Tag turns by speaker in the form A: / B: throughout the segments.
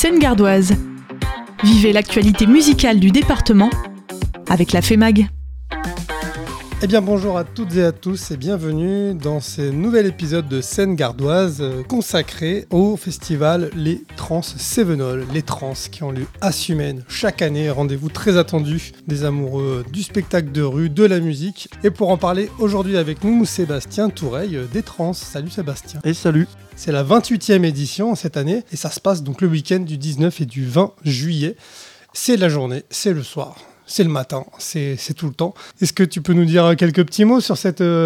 A: Seine-Gardoise. Vivez l'actualité musicale du département avec la FEMAG.
B: Eh bien bonjour à toutes et à tous et bienvenue dans ce nouvel épisode de Seine-Gardoise consacré au festival Les Trans Cévenol. Les Trans qui ont lieu à Sumène chaque année, rendez-vous très attendu des amoureux du spectacle de rue, de la musique. Et pour en parler aujourd'hui avec nous, Sébastien Toureille des Trans. Salut Sébastien.
C: Et salut.
B: C'est la 28e édition cette année et ça se passe donc le week-end du 19 et du 20 juillet. C'est la journée, c'est le soir. C'est le matin, c'est tout le temps. Est-ce que tu peux nous dire quelques petits mots sur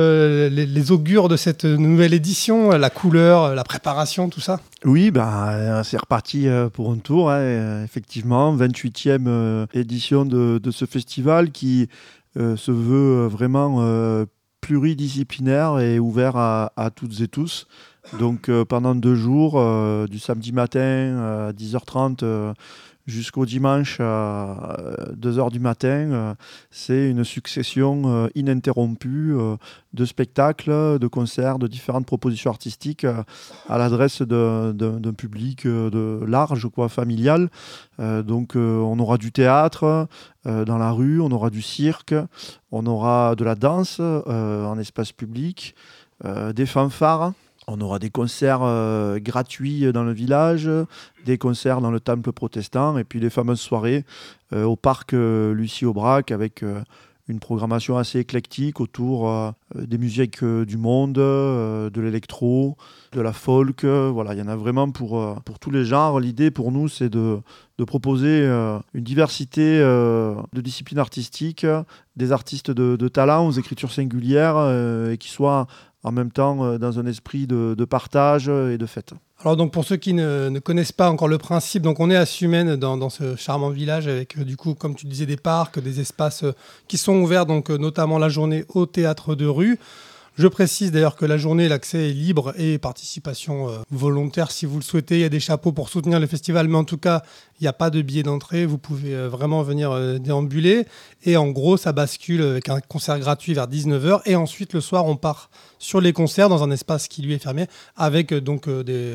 B: les augures de cette nouvelle édition, la couleur, la préparation, tout ça ?
C: Oui, c'est reparti pour un tour, effectivement. 28e édition de ce festival qui se veut vraiment pluridisciplinaire et ouvert à toutes et tous. Donc pendant 2 jours, du samedi matin à 10h30 jusqu'au dimanche à 2h du matin, c'est une succession ininterrompue de spectacles, de concerts, de différentes propositions artistiques à l'adresse d'un public large, familial. Donc on aura du théâtre dans la rue, on aura du cirque, on aura de la danse en espace public, des fanfares. On aura des concerts gratuits dans le village, des concerts dans le temple protestant et puis les fameuses soirées au parc Lucie Aubrac avec une programmation assez éclectique autour des musiques du monde, de l'électro, de la folk. Voilà, il y en a vraiment pour tous les genres. L'idée pour nous, c'est de proposer une diversité de disciplines artistiques, des artistes de talent aux écritures singulières et qui soient en même temps dans un esprit de partage et de fête.
B: Alors donc pour ceux qui ne connaissent pas encore le principe, donc on est à Sumène dans ce charmant village avec du coup comme tu disais des parcs, des espaces qui sont ouverts donc notamment la journée au théâtre de rue. Je précise d'ailleurs que la journée, l'accès est libre et participation volontaire si vous le souhaitez. Il y a des chapeaux pour soutenir le festival, mais en tout cas, il n'y a pas de billet d'entrée. Vous pouvez vraiment venir déambuler. Et en gros, ça bascule avec un concert gratuit vers 19h. Et ensuite, le soir, on part sur les concerts dans un espace qui lui est fermé avec donc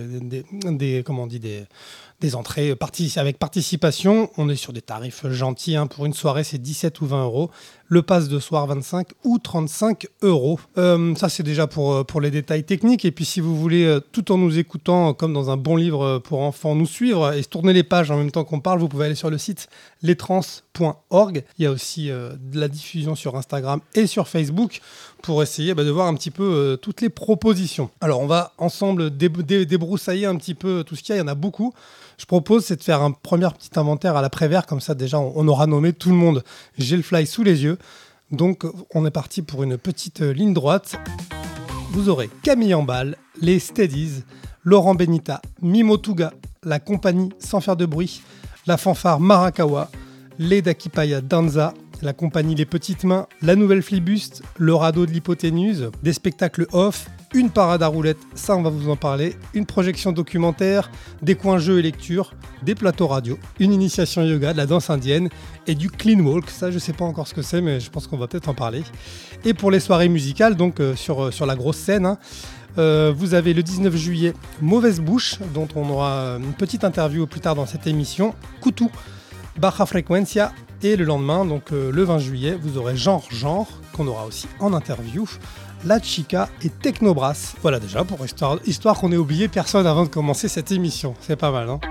B: des entrées avec participation. On est sur des tarifs gentils. Pour une soirée, c'est 17 ou 20 euros. Le pass de soir, 25 ou 35 euros. Ça, c'est déjà pour les détails techniques. Et puis, si vous voulez, tout en nous écoutant, comme dans un bon livre pour enfants, nous suivre et se tourner les pages en même temps qu'on parle, vous pouvez aller sur le site lestrans.org. Il y a aussi de la diffusion sur Instagram et sur Facebook pour essayer de voir un petit peu toutes les propositions. Alors, on va ensemble débroussailler un petit peu tout ce qu'il y a. Il y en a beaucoup. Je propose, c'est de faire un premier petit inventaire à l'après-vert. Comme ça, déjà, on aura nommé tout le monde. J'ai le fly sous les yeux. Donc, on est parti pour une petite ligne droite. Vous aurez Camille Ambal, les Steadies, Laurent Benita, Mimo Tuga, la compagnie Sans Faire de Bruit, la fanfare Marakawa, les Dakipaya Danza, la compagnie Les Petites Mains, la Nouvelle Flibuste, le radeau de l'hypoténuse, des spectacles off, une parade à roulettes, ça on va vous en parler, une projection documentaire, des coins jeux et lecture, des plateaux radio, une initiation yoga, de la danse indienne et du clean walk. Ça je sais pas encore ce que c'est mais je pense qu'on va peut-être en parler. Et pour les soirées musicales, donc sur la grosse scène, vous avez le 19 juillet Mauvaise Bouche, dont on aura une petite interview plus tard dans cette émission, Coutou, Baja Frecuencia, et le lendemain, donc le 20 juillet, vous aurez Genre, qu'on aura aussi en interview, La Chica et Technobrass. Voilà déjà, pour histoire qu'on ait oublié personne avant de commencer cette émission. C'est pas mal, hein ?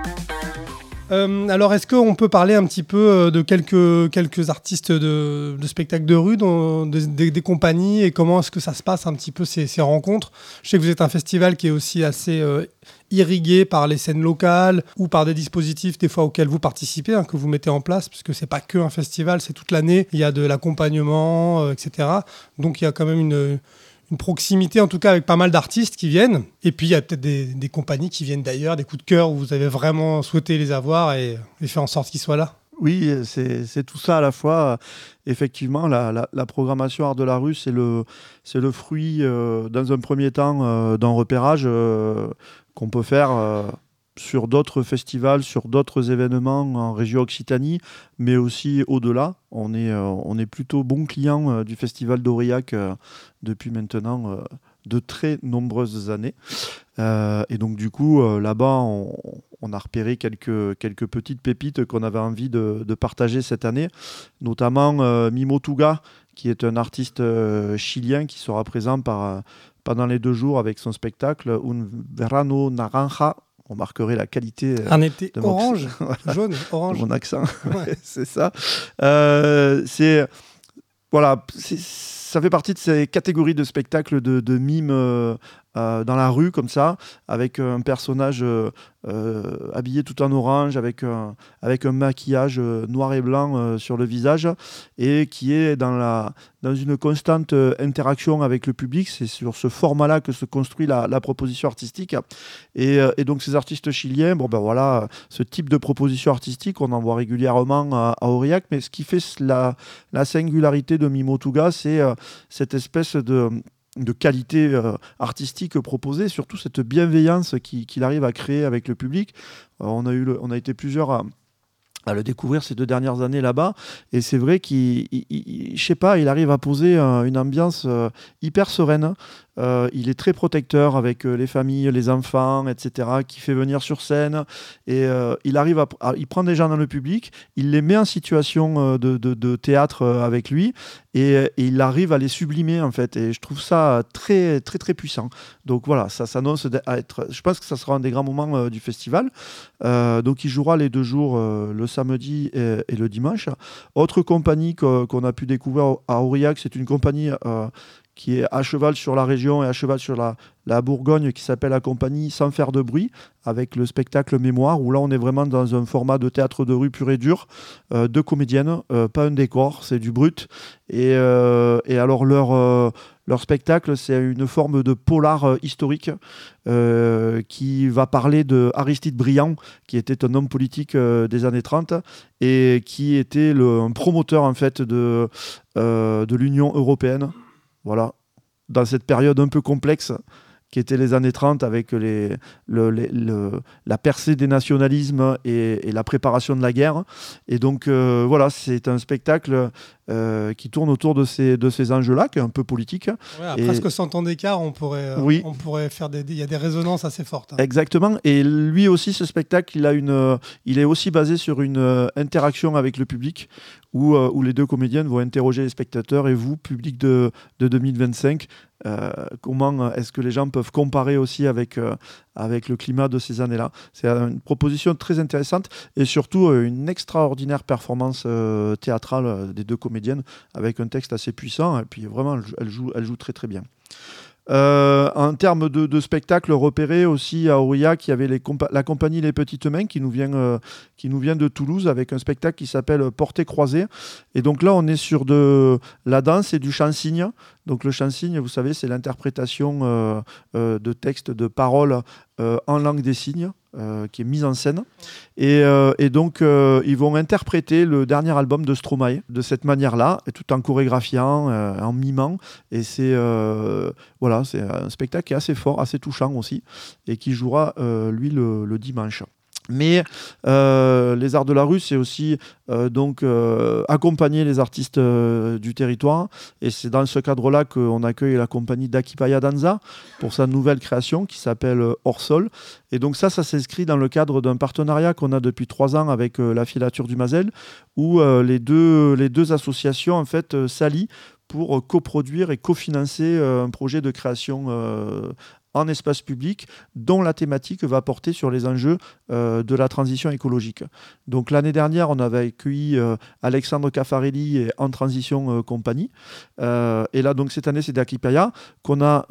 B: Alors, est-ce qu'on peut parler un petit peu de quelques artistes de spectacles de rue, des compagnies, et comment est-ce que ça se passe un petit peu ces rencontres ? Je sais que vous êtes un festival qui est aussi assez irrigué par les scènes locales ou par des dispositifs des fois auxquels vous participez, que vous mettez en place, puisque c'est pas que un festival, c'est toute l'année, il y a de l'accompagnement, etc. Donc il y a quand même une proximité, en tout cas avec pas mal d'artistes qui viennent. Et puis il y a peut-être des compagnies qui viennent d'ailleurs, des coups de cœur où vous avez vraiment souhaité les avoir et faire en sorte qu'ils soient là.
C: Oui, c'est tout ça à la fois. Effectivement, la programmation Art de la rue, c'est le fruit, dans un premier temps, d'un repérage qu'on peut faire sur d'autres festivals, sur d'autres événements en région Occitanie, mais aussi au-delà. On est plutôt bon client du Festival d'Aurillac depuis maintenant de très nombreuses années. Et donc du coup, là-bas, on a repéré quelques petites pépites qu'on avait envie de partager cette année, notamment Mimo Tuga, qui est un artiste chilien qui sera présent pendant les 2 jours avec son spectacle Un Verano Naranja. On marquerait la qualité
B: un été
C: de
B: orange, jaune, orange.
C: De mon accent,
B: Ouais.
C: c'est ça. Ça fait partie de ces catégories de spectacles de mimes dans la rue, comme ça, avec un personnage habillé tout en orange, avec un maquillage noir et blanc sur le visage, et qui est dans une constante interaction avec le public. C'est sur ce format-là que se construit la proposition artistique. Et donc ces artistes chiliens, ce type de proposition artistique, on en voit régulièrement à Aurillac, mais ce qui fait la singularité de Mimo Tuga, c'est cette espèce de qualité artistique proposée, surtout cette bienveillance qu'il arrive à créer avec le public. On a été plusieurs à le découvrir ces 2 dernières années là-bas, et c'est vrai il arrive à poser une ambiance hyper sereine. Il est très protecteur avec les familles, les enfants, etc., qui fait venir sur scène, et il prend des gens dans le public, il les met en situation de théâtre avec lui, et il arrive à les sublimer, en fait, et je trouve ça très très très puissant. Donc voilà, ça s'annonce à être, je pense que ça sera un des grands moments du festival. Donc il jouera les 2 jours, le samedi et le dimanche. Autre compagnie qu'on a pu découvrir à Aurillac, c'est une compagnie qui est à cheval sur la région et à cheval sur la Bourgogne, qui s'appelle la compagnie Sans faire de bruit, avec le spectacle Mémoire, où là on est vraiment dans un format de théâtre de rue pur et dur, 2 comédiennes, pas un décor, c'est du brut. Et alors leur spectacle, c'est une forme de polar historique qui va parler de Aristide Briand, qui était un homme politique des années 30 et qui était un promoteur, en fait, de l'Union européenne. Voilà, dans cette période un peu complexe qui était les années 30, avec la percée des nationalismes et la préparation de la guerre. Et donc, c'est un spectacle qui tourne autour de ces enjeux-là, qui est un peu politique.
B: Ouais, à presque 100 ans d'écart, on pourrait faire il y a des résonances assez fortes. Hein.
C: Exactement. Et lui aussi, ce spectacle, il est aussi basé sur une interaction avec le public, où les 2 comédiennes vont interroger les spectateurs. Et vous, public de 2025, comment est-ce que les gens peuvent comparer aussi avec le climat de ces années-là? C'est une proposition très intéressante, et surtout une extraordinaire performance théâtrale des 2 comédiennes, avec un texte assez puissant, et puis vraiment elle joue très très bien. En termes de spectacles repérés aussi à Aurillac, il y avait la compagnie Les Petites Mains qui nous vient de Toulouse, avec un spectacle qui s'appelle Portée croisée. Et donc là, on est sur de la danse et du chant-signe. Donc le chant-signe, vous savez, c'est l'interprétation de textes, de paroles en langue des signes, qui est mise en scène. Et donc, ils vont interpréter le dernier album de Stromae de cette manière-là, tout en chorégraphiant, en mimant. Et c'est un spectacle qui est assez fort, assez touchant aussi, et qui jouera, lui, le dimanche. Mais les arts de la rue, c'est aussi accompagner les artistes du territoire. Et c'est dans ce cadre-là qu'on accueille la compagnie d'Akipaya Danza pour sa nouvelle création qui s'appelle Hors Sol. Et donc ça s'inscrit dans le cadre d'un partenariat qu'on a depuis 3 ans avec la Filature du Mazel, où les deux associations, en fait, s'allient pour coproduire et cofinancer un projet de création en espace public, dont la thématique va porter sur les enjeux de la transition écologique. Donc l'année dernière, on avait accueilli Alexandre Caffarelli et En Transition Compagnie. Et là, donc cette année, c'est d'Akipaya qu'on a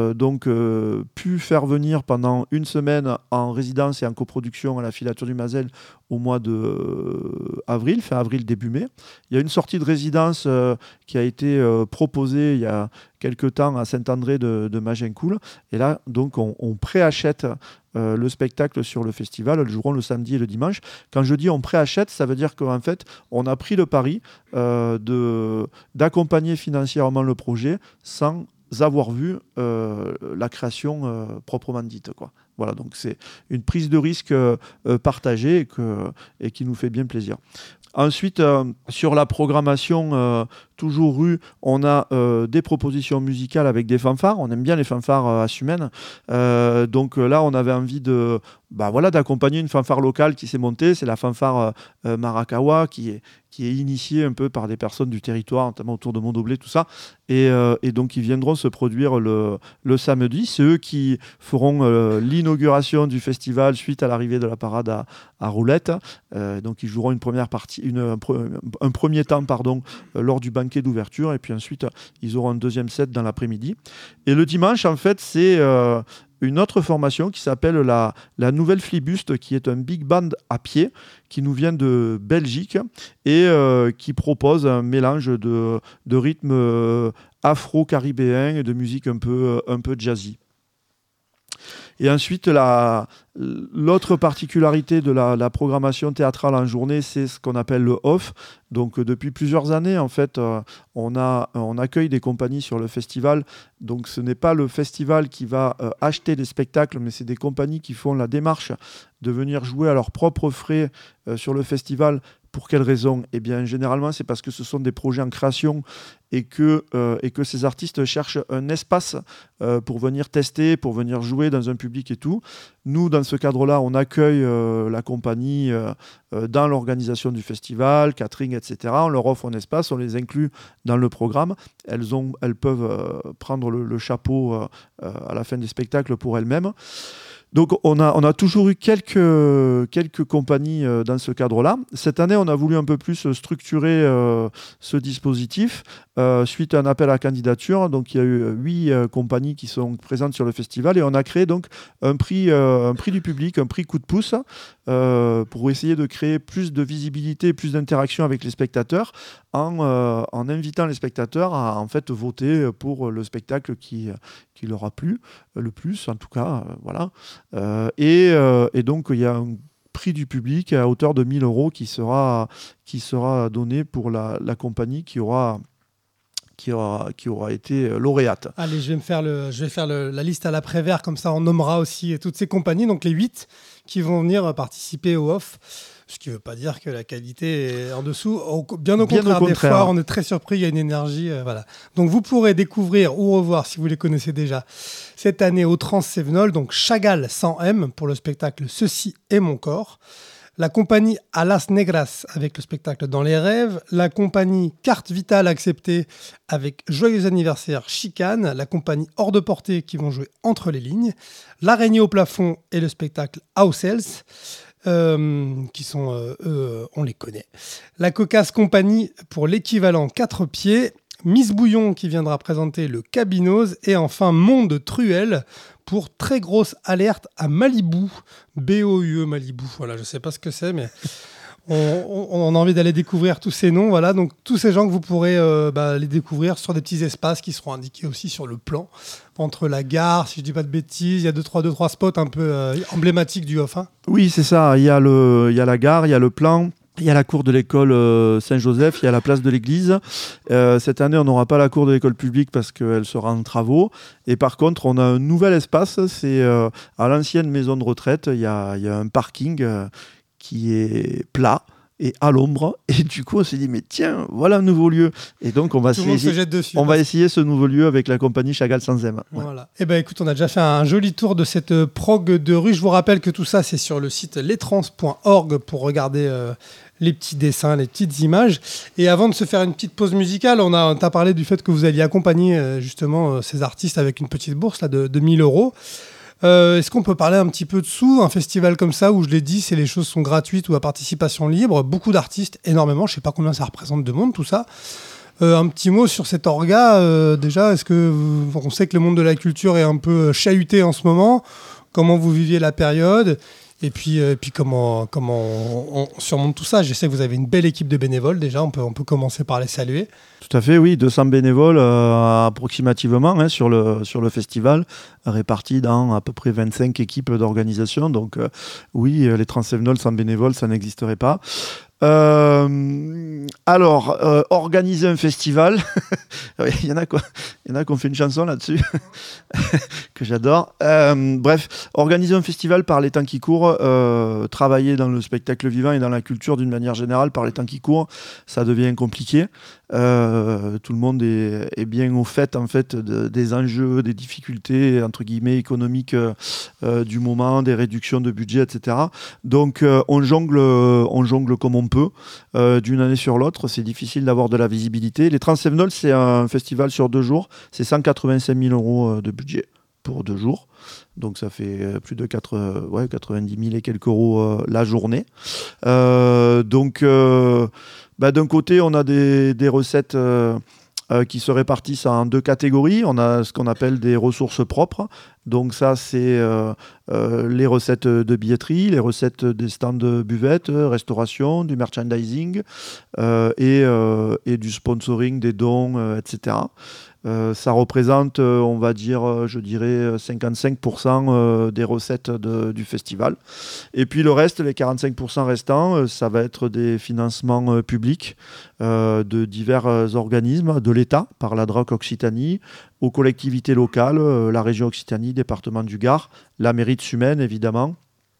C: pu faire venir pendant 1 semaine en résidence et en coproduction à la Filature du Mazel au mois d'avril, fin avril, début mai. Il y a une sortie de résidence qui a été proposée il y a quelque temps à Saint-André de Magincourt. Et là, donc, on préachète le spectacle sur le festival. Elles joueront le samedi et le dimanche. Quand je dis on préachète, ça veut dire qu'en fait, on a pris le pari d'accompagner financièrement le projet sans avoir vu la création proprement dite, quoi. Voilà, donc c'est une prise de risque partagée et qui nous fait bien plaisir. Ensuite, sur la programmation, toujours rue, on a des propositions musicales avec des fanfares. On aime bien les fanfares assumènes. Donc là, on avait envie d'accompagner une fanfare locale qui s'est montée. C'est la fanfare Marakawa qui est initiée un peu par des personnes du territoire, notamment autour de Mondoblé, tout ça. Et donc, ils viendront se produire le samedi. C'est eux qui feront l'inauguration du festival suite à l'arrivée de la parade à roulettes. Donc, ils joueront une première partie, un premier temps, lors du banquet d'ouverture. Et puis ensuite, ils auront un deuxième set dans l'après-midi. Et le dimanche, en fait, c'est une autre formation qui s'appelle la Nouvelle Flibuste, qui est un big band à pied qui nous vient de Belgique et qui propose un mélange de rythmes afro-caribéens et de musique un peu jazzy. Et ensuite, l'autre particularité de la programmation théâtrale en journée, c'est ce qu'on appelle le off. Donc, depuis plusieurs années, en fait, on accueille des compagnies sur le festival. Donc, ce n'est pas le festival qui va acheter des spectacles, mais c'est des compagnies qui font la démarche de venir jouer à leurs propres frais sur le festival. Pour quelles raisons ? Eh bien, généralement, c'est parce que ce sont des projets en création et que ces artistes cherchent un espace pour venir tester, pour venir jouer dans un public et tout. Nous, dans ce cadre-là, on accueille la compagnie dans l'organisation du festival, catering, etc. On leur offre un espace, on les inclut dans le programme. Elles peuvent prendre le chapeau à la fin des spectacles pour elles-mêmes. Donc, on a toujours eu quelques compagnies dans ce cadre-là. Cette année, on a voulu un peu plus structurer ce dispositif suite à un appel à candidature. Donc, il y a eu 8 compagnies qui sont présentes sur le festival et on a créé donc un prix du public, un prix coup de pouce pour essayer de créer plus de visibilité, plus d'interaction avec les spectateurs en invitant les spectateurs à en fait voter pour le spectacle qui leur a plu le plus, en tout cas, voilà. Et donc, il y a un prix du public à hauteur de 1 000 € qui sera donné pour la compagnie qui aura été lauréate.
B: Allez, je vais faire la liste à l'après-vert, comme ça on nommera aussi toutes ces compagnies, donc les 8 qui vont venir participer au off. Ce qui ne veut pas dire que la qualité est en dessous. Bien au contraire, des fois, on est très surpris, il y a une énergie. Voilà. Donc, vous pourrez découvrir ou revoir, si vous les connaissez déjà, cette année au Trans-Sévenol, donc Chagall sans M pour le spectacle Ceci est mon corps. La compagnie Alas Negras avec le spectacle Dans les rêves. La compagnie Carte Vitale acceptée avec Joyeux anniversaire Chicane. La compagnie Hors de portée qui vont jouer Entre les lignes. L'Araignée au plafond et le spectacle House Else. Qui sont, on les connaît. La Cocasse Compagnie pour l'équivalent 4 pieds. Miss Bouillon qui viendra présenter le Cabinos. Et enfin Monde Truelle pour Très grosse alerte à Malibu. B-O-U-E Malibu. Voilà, je ne sais pas ce que c'est, mais on a envie d'aller découvrir tous ces noms. Voilà, donc tous ces gens que vous pourrez les découvrir sur des petits espaces qui seront indiqués aussi sur le plan. Entre la gare, si je ne dis pas de bêtises, il y a deux, trois spots un peu emblématiques du off. Hein.
C: Oui, c'est ça. Il y a la gare, il y a le plan. Il y a la cour de l'école Saint-Joseph, il y a la place de l'église. Cette année, on n'aura pas la cour de l'école publique parce qu'elle sera en travaux. Et par contre, on a un nouvel espace. C'est à l'ancienne maison de retraite. Il y a un parking qui est plat et à l'ombre. Et du coup, on s'est dit, mais tiens, voilà un nouveau lieu. Et donc, on va essayer ce nouveau lieu avec la compagnie Chagall sans M. Ouais.
B: Voilà. Et ben écoute, on a déjà fait un joli tour de cette prog de rue. Je vous rappelle que tout ça, c'est sur le site lestrans.org pour regarder les petits dessins, les petites images. Et avant de se faire une petite pause musicale, on t'a parlé du fait que vous alliez accompagner justement ces artistes avec une petite bourse là, de 1 000 €. Est-ce qu'on peut parler un petit peu de sous ? Un festival comme ça, où je l'ai dit, les choses sont gratuites ou à participation libre, beaucoup d'artistes, énormément, je ne sais pas combien ça représente de monde, tout ça. Un petit mot sur cet orga, déjà, on sait que le monde de la culture est un peu chahuté en ce moment, comment vous viviez la période ? Et puis comment on surmonte tout ça. Je sais que vous avez une belle équipe de bénévoles déjà, on peut commencer par les saluer.
C: Tout à fait, oui, 200 bénévoles approximativement sur le festival, répartis dans à peu près 25 équipes d'organisation. Donc oui, les Trans-Sévenol sans bénévoles, ça n'existerait pas. Alors, organiser un festival, il y en a qui ont fait une chanson là-dessus, que j'adore. Bref, organiser un festival par les temps qui courent, travailler dans le spectacle vivant et dans la culture d'une manière générale par les temps qui courent, ça devient compliqué. Tout le monde est bien au fait, en fait des enjeux, des difficultés entre guillemets économiques du moment, des réductions de budget, etc. Donc on jongle comme on peut d'une année sur l'autre. C'est difficile d'avoir de la visibilité. Les Transevenols, c'est un festival sur 2 jours. C'est 185 000 € de budget pour 2 jours. Donc ça fait plus de 90 000 et quelques euros la journée. Donc d'un côté, on a des recettes qui se répartissent en 2 catégories. On a ce qu'on appelle des ressources propres. Donc ça, c'est les recettes de billetterie, les recettes des stands de buvette, restauration, du merchandising et du sponsoring, des dons, etc. Ça représente, on va dire, je dirais 55% des recettes du festival. Et puis le reste, les 45% restants, ça va être des financements publics de divers organismes de l'État, par la DRAC Occitanie, aux collectivités locales, la région Occitanie, département du Gard, la mairie de Sumène, évidemment.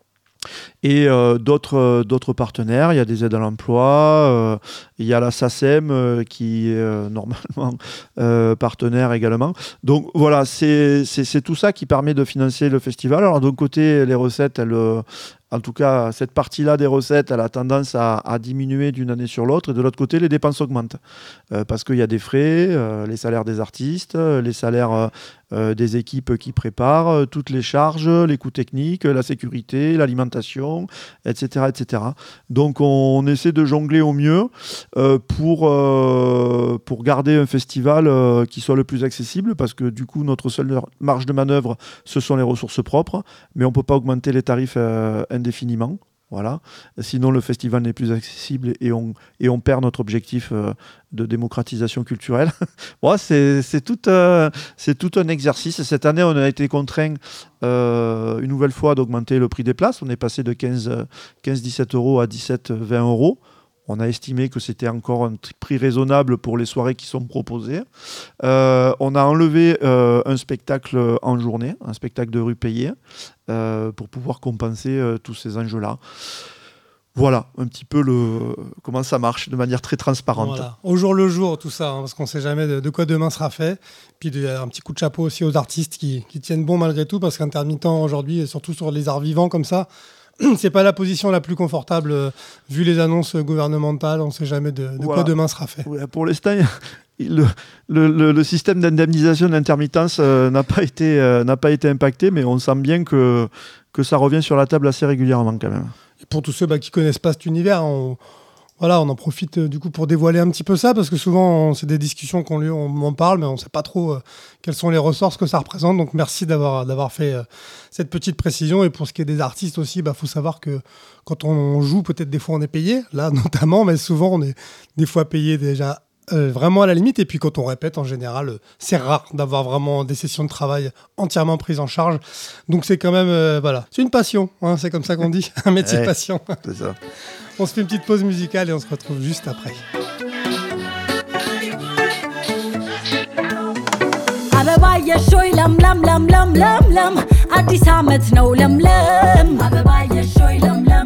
C: Et d'autres partenaires, il y a des aides à l'emploi, il y a la SACEM qui est normalement partenaire également. Donc voilà, c'est tout ça qui permet de financer le festival. Alors d'un côté, les recettes, en tout cas, cette partie-là des recettes, elle a tendance à diminuer d'une année sur l'autre. Et de l'autre côté, les dépenses augmentent. Parce qu'il y a des frais, les salaires des artistes, les salaires des équipes qui préparent, toutes les charges, les coûts techniques, la sécurité, l'alimentation, etc., etc. Donc, on essaie de jongler au mieux pour garder un festival qui soit le plus accessible. Parce que du coup, notre seule marge de manœuvre, ce sont les ressources propres. Mais on ne peut pas augmenter les tarifs indéfiniment. Voilà. Sinon, le festival n'est plus accessible et on perd notre objectif de démocratisation culturelle. Bon, c'est tout un exercice. Cette année, on a été contraint une nouvelle fois d'augmenter le prix des places. On est passé de 15-17 € à 17-20 €. On a estimé que c'était encore un prix raisonnable pour les soirées qui sont proposées. On a enlevé un spectacle en journée, un spectacle de rue payé, pour pouvoir compenser tous ces enjeux-là. Voilà un petit peu comment ça marche de manière très transparente.
B: Voilà. Au jour le jour, tout ça, parce qu'on ne sait jamais de quoi demain sera fait. Puis un petit coup de chapeau aussi aux artistes qui tiennent bon malgré tout, parce qu'intermittent aujourd'hui, et surtout sur les arts vivants comme ça, c'est pas la position la plus confortable vu les annonces gouvernementales. On ne sait jamais de quoi demain sera fait.
C: Ouais, pour l'instant, le système d'indemnisation d'intermittence n'a pas été impacté, mais on sent bien que ça revient sur la table assez régulièrement quand même.
B: Et pour tous ceux qui connaissent pas cet univers, on en profite du coup pour dévoiler un petit peu ça, parce que souvent c'est des discussions on en parle, mais on ne sait pas trop quels sont les ressorts, ce que ça représente. Donc merci d'avoir fait cette petite précision. Et pour ce qui est des artistes aussi, faut savoir que quand on joue, peut-être des fois on est payé, là notamment, mais souvent on est des fois payé déjà vraiment à la limite. Et puis quand on répète, en général, c'est rare d'avoir vraiment des sessions de travail entièrement prises en charge. Donc c'est quand même, c'est une passion, hein, c'est comme ça qu'on dit, un métier passion.
C: C'est ça.
B: On se fait une petite pause musicale et on se retrouve juste après.
D: አበባየ ሾይ ለምለም ለምለም ለምለም አዲስ ዓመት ነው ለምለም አበባየ ሾይ ለምለም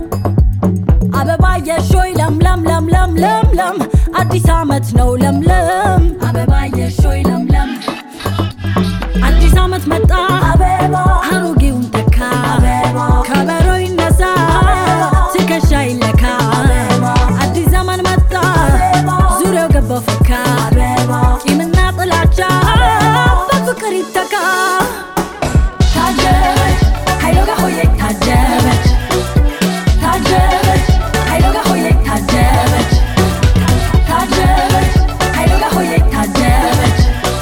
D: አበባየ ሾይ ለምለም ለምለም ለምለም አዲስ ዓመት ነው ለምለም አበባየ ሾይ ለምለም አዲስ ዓመት መጣ አበባ አሮጌውን ተካ አበባ ከበሮ ይነሳ ትከሻ ይለካ አዲስ ዘመን መጣ ዙሪያው ገባ ፈካ ቂምና ጥላቻ በፍቅር ይተካ ታጀበች ኃይሎ ጋር ሆዬ ታጀበች ታጀበች ኃይሎ ጋር ሆዬ ታጀበች ታጀበች ኃይሎ ጋር ሆዬ ታጀበች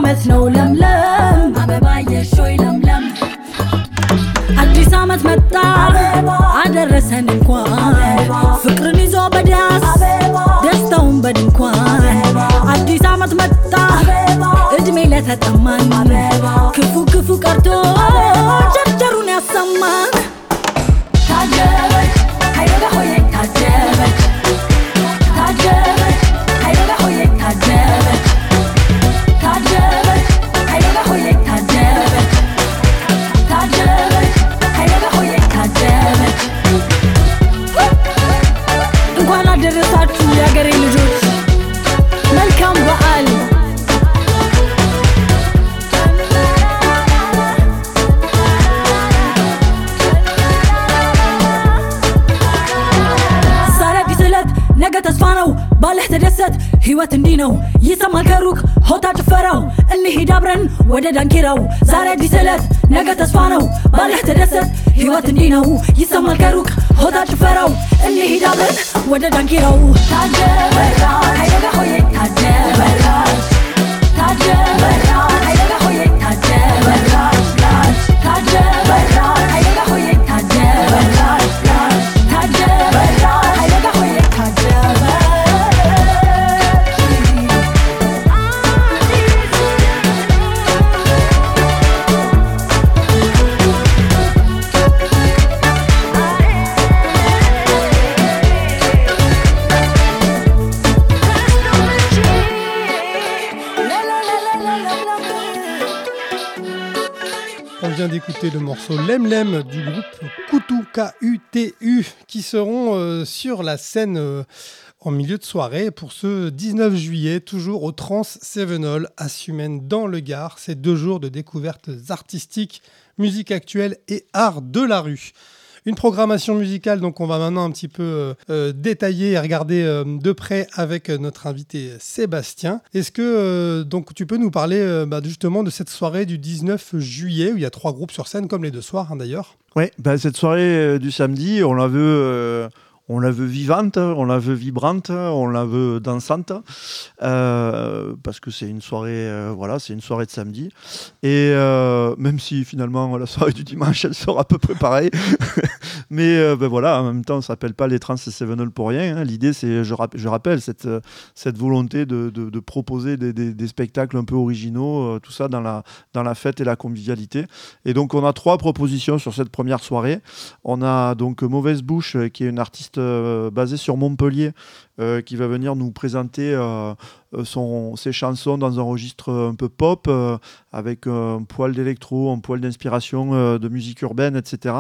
D: ዓመት ነው ለምለም አበባዬ ሾይ ለምለም አዲስ ዓመት መጣ አደረሰን እንኳን ፍቅርን ይዞ በዳስ ደስታውን በድንኳን አዲስ ዓመት መጣ እድሜ ለተጠማን ክፉ ክፉ ቀርቶ ቸርቸሩን ያሰማን ታጀበች ሃይበጋ ሆዬ ታጀበች ታጀበች ሃይበጋ ሆዬ ታጀበች ታጀበች ሃይበጋ ሆዬ ታጀበች ታጀበች ሃይበጋ ሆዬ ታጀበች እንኳን አደረሳችሁ የአገሬ ልጆች መልካም በዓል ነገ ተስፋ ነው ባለህ ተደሰት ህይወት እንዲህ ነው ይሰማል ከሩቅ ሆታ ጭፈራው እንሂድ አብረን ወደ ዳንኪራው ዛሬ አዲስ ዕለት ነገ ተስፋ ነው ባለህ ተደሰት ህይወት እንዲህ ነው ይሰማል ከሩቅ ሆታ ጭፈራው እንሂድ አብረን ወደ ዳንኪራው ታጀበራ ሃይበጋ ሆዬ ታጀበራ ታጀበራ ሃይበጋ ሆዬ ታጀበራ ታጀበራ ሃይበጋ ሆዬ ታጀበራ ታጀበራ ሃይበጋ ሆዬ
B: On vient d'écouter le morceau Lem Lem du groupe Koutou K-U-T-U qui seront sur la scène en milieu de soirée pour ce 19 juillet, toujours au Trans Sevenol à Sumène dans le Gard. C'est 2 jours de découvertes artistiques, musique actuelle et art de la rue. Une programmation musicale, donc on va maintenant un petit peu détailler et regarder de près avec notre invité Sébastien. Est-ce que donc tu peux nous parler justement de cette soirée du 19 juillet où il y a 3 groupes sur scène comme les 2 soirs d'ailleurs?
C: Oui, cette soirée du samedi, on la veut vivante, on la veut vibrante, on la veut dansante, parce que c'est une soirée, c'est une soirée de samedi. Et même si finalement la soirée du dimanche, elle sera à peu près pareille, mais en même temps, on s'appelle pas les Trans Sevenol pour rien. Hein. L'idée, c'est, je rappelle, cette volonté de proposer des spectacles un peu originaux, tout ça dans la fête et la convivialité. Et donc, on a 3 propositions sur cette première soirée. On a donc Mauvaise Bouche, qui est une artiste basé sur Montpellier, qui va venir nous présenter ses chansons dans un registre un peu pop, avec un poil d'électro, un poil d'inspiration de musique urbaine, etc.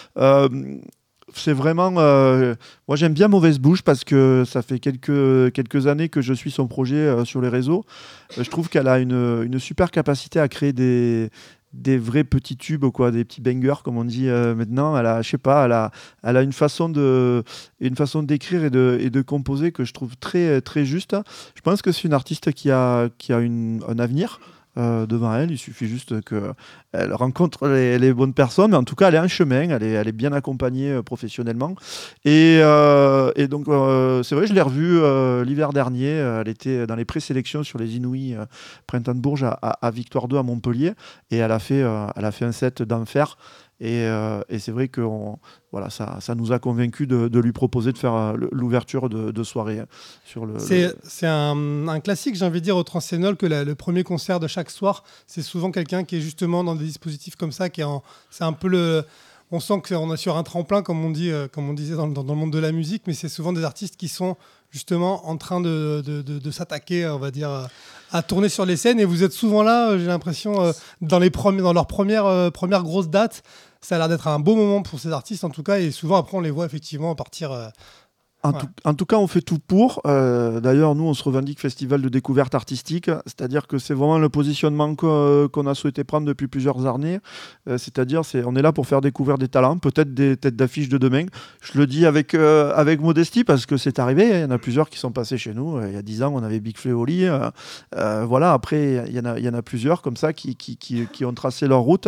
C: C'est vraiment... moi, j'aime bien Mauvaise Bouche parce que ça fait quelques années que je suis son projet sur les réseaux. Je trouve qu'elle a une super capacité à créer des vrais petits tubes, quoi, des petits bangers comme on dit maintenant. Elle a une façon d'écrire et de composer que je trouve très très juste. Je pense que c'est une artiste qui a un avenir devant elle. Il suffit juste qu'elle rencontre les bonnes personnes, mais en tout cas elle est en chemin, elle est bien accompagnée professionnellement et donc c'est vrai, je l'ai revue l'hiver dernier. Elle était dans les présélections sur les Inouïs Printemps de Bourges à Victoire 2 à Montpellier, et elle a fait un set d'enfer. Et c'est vrai que ça nous a convaincus de lui proposer de faire l'ouverture de soirée.
B: C'est un classique, j'ai envie de dire, au Transcénol, que le premier concert de chaque soir, c'est souvent quelqu'un qui est justement dans des dispositifs comme ça, c'est un peu on sent qu'on est sur un tremplin, comme on disait dans le monde de la musique, mais c'est souvent des artistes qui sont justement en train de s'attaquer, on va dire, à tourner sur les scènes. Et vous êtes souvent là, j'ai l'impression, dans leurs premières grosses dates. Ça a l'air d'être un beau moment pour ces artistes, en tout cas. Et souvent, après, on les voit effectivement partir...
C: En tout cas, on fait tout pour. D'ailleurs, nous, on se revendique festival de découverte artistique, c'est-à-dire que c'est vraiment le positionnement qu'on a souhaité prendre depuis plusieurs années. C'est-à-dire, on est là pour faire découvrir des talents, peut-être des têtes d'affiche de demain. Je le dis avec modestie parce que c'est arrivé. Il y en a plusieurs qui sont passés chez nous. Il y a 10 ans, on avait Big Flo et Oli. Après, il y en a plusieurs comme ça qui ont tracé leur route.